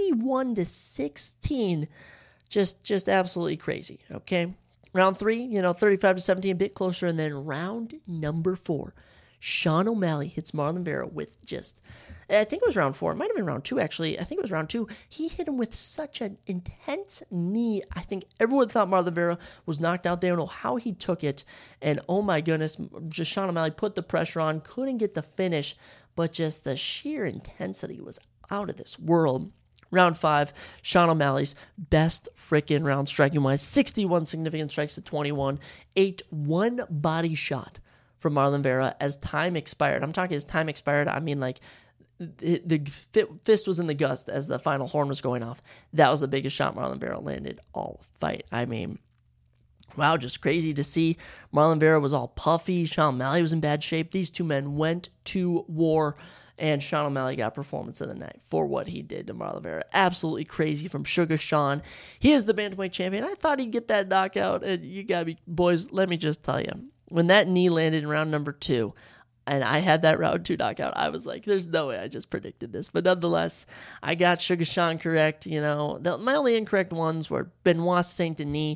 51-16. Just absolutely crazy, okay? Round 3, 35-17, a bit closer. And then round number 4, Sean O'Malley hits Marlon Vera with just, I think it was round 4. It might have been round 2, actually. I think it was round 2. He hit him with such an intense knee. I think everyone thought Marlon Vera was knocked out. They don't know how he took it. And oh my goodness, just Sean O'Malley put the pressure on, couldn't get the finish, but just the sheer intensity was out of this world. Round 5, Sean O'Malley's best freaking round striking-wise. 61 significant strikes to 21. 8 one-body shot from Marlon Vera as time expired. I'm talking as time expired. I mean, like, the fist was in the gust as the final horn was going off. That was the biggest shot Marlon Vera landed all fight. I mean, wow, just crazy to see. Marlon Vera was all puffy. Sean O'Malley was in bad shape. These 2 men went to war, and Sean O'Malley got performance of the night for what he did to Marlon Vera. Absolutely crazy from Sugar Sean. He is the bantamweight champion. I thought he'd get that knockout, and you got me, boys, let me just tell you, when that knee landed in round number 2, and I had that round 2 knockout, I was like, there's no way I just predicted this. But nonetheless, I got Sugar Sean correct. My only incorrect ones were Benoit St. Denis,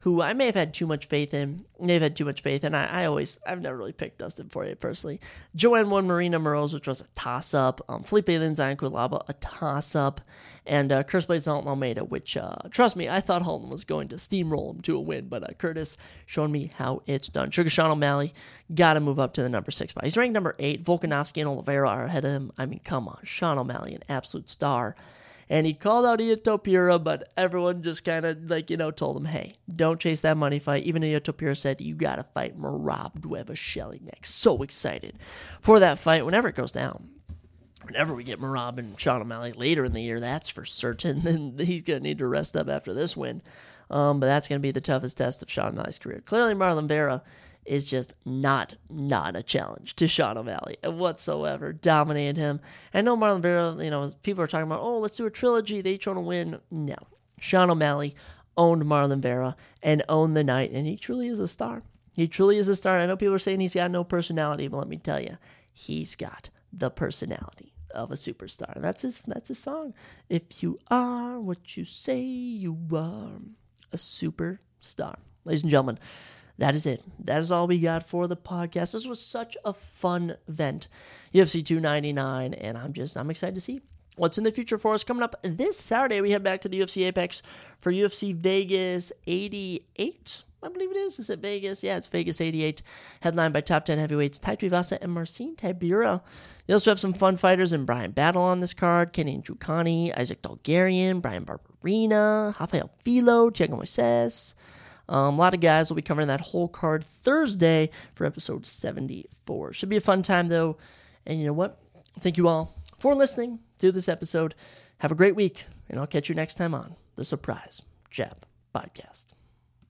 who I may have had too much faith in. And I've never really picked Dustin Poirier personally. Joanne won Marina Moroz, which was a toss-up. Felipe Linzai Kulaba, a toss-up. And Curtis Blades Halton Almeida, which, trust me, I thought Halton was going to steamroll him to a win, but Curtis showing me how it's done. Sugar Sean O'Malley got to move up to the number 6 spot. He's ranked number 8. Volkanovski and Oliveira are ahead of him. I mean, come on. Sean O'Malley, an absolute star. And he called out Ian Topuria, but everyone just kind of, told him, hey, don't chase that money fight. Even Ian Topuria said, you got to fight Merab Dvalishvili next. So excited for that fight whenever it goes down. Whenever we get Merab and Sean O'Malley later in the year, that's for certain. Then he's going to need to rest up after this win. But that's going to be the toughest test of Sean O'Malley's career. Clearly, Marlon Vera is just not a challenge to Sean O'Malley whatsoever. Dominated him. I know Marlon Vera, people are talking about, let's do a trilogy. They each own a win. No. Sean O'Malley owned Marlon Vera and owned the night, and he truly is a star. He truly is a star. I know people are saying he's got no personality, but let me tell you, he's got the personality of a superstar. And that's his song. If you are what you say you are, a superstar. Ladies and gentlemen, that is it. That is all we got for the podcast. This was such a fun event, UFC 299, and I'm excited to see what's in the future for us. Coming up this Saturday, we head back to the UFC Apex for UFC Vegas 88. I believe it is. Is it Vegas? Yeah, it's Vegas 88. Headlined by top 10 heavyweights Tai Tuivasa and Marcin Tybura. You also have some fun fighters in Brian Battle on this card. Kenny Njokuani, Isaac Dalgarian, Brian Barberina, Rafael Filo, Diego Moises. A lot of guys will be covering that whole card Thursday for episode 74. Should be a fun time, though. And you know what? Thank you all for listening to this episode. Have a great week, and I'll catch you next time on the Surprise Jab Podcast.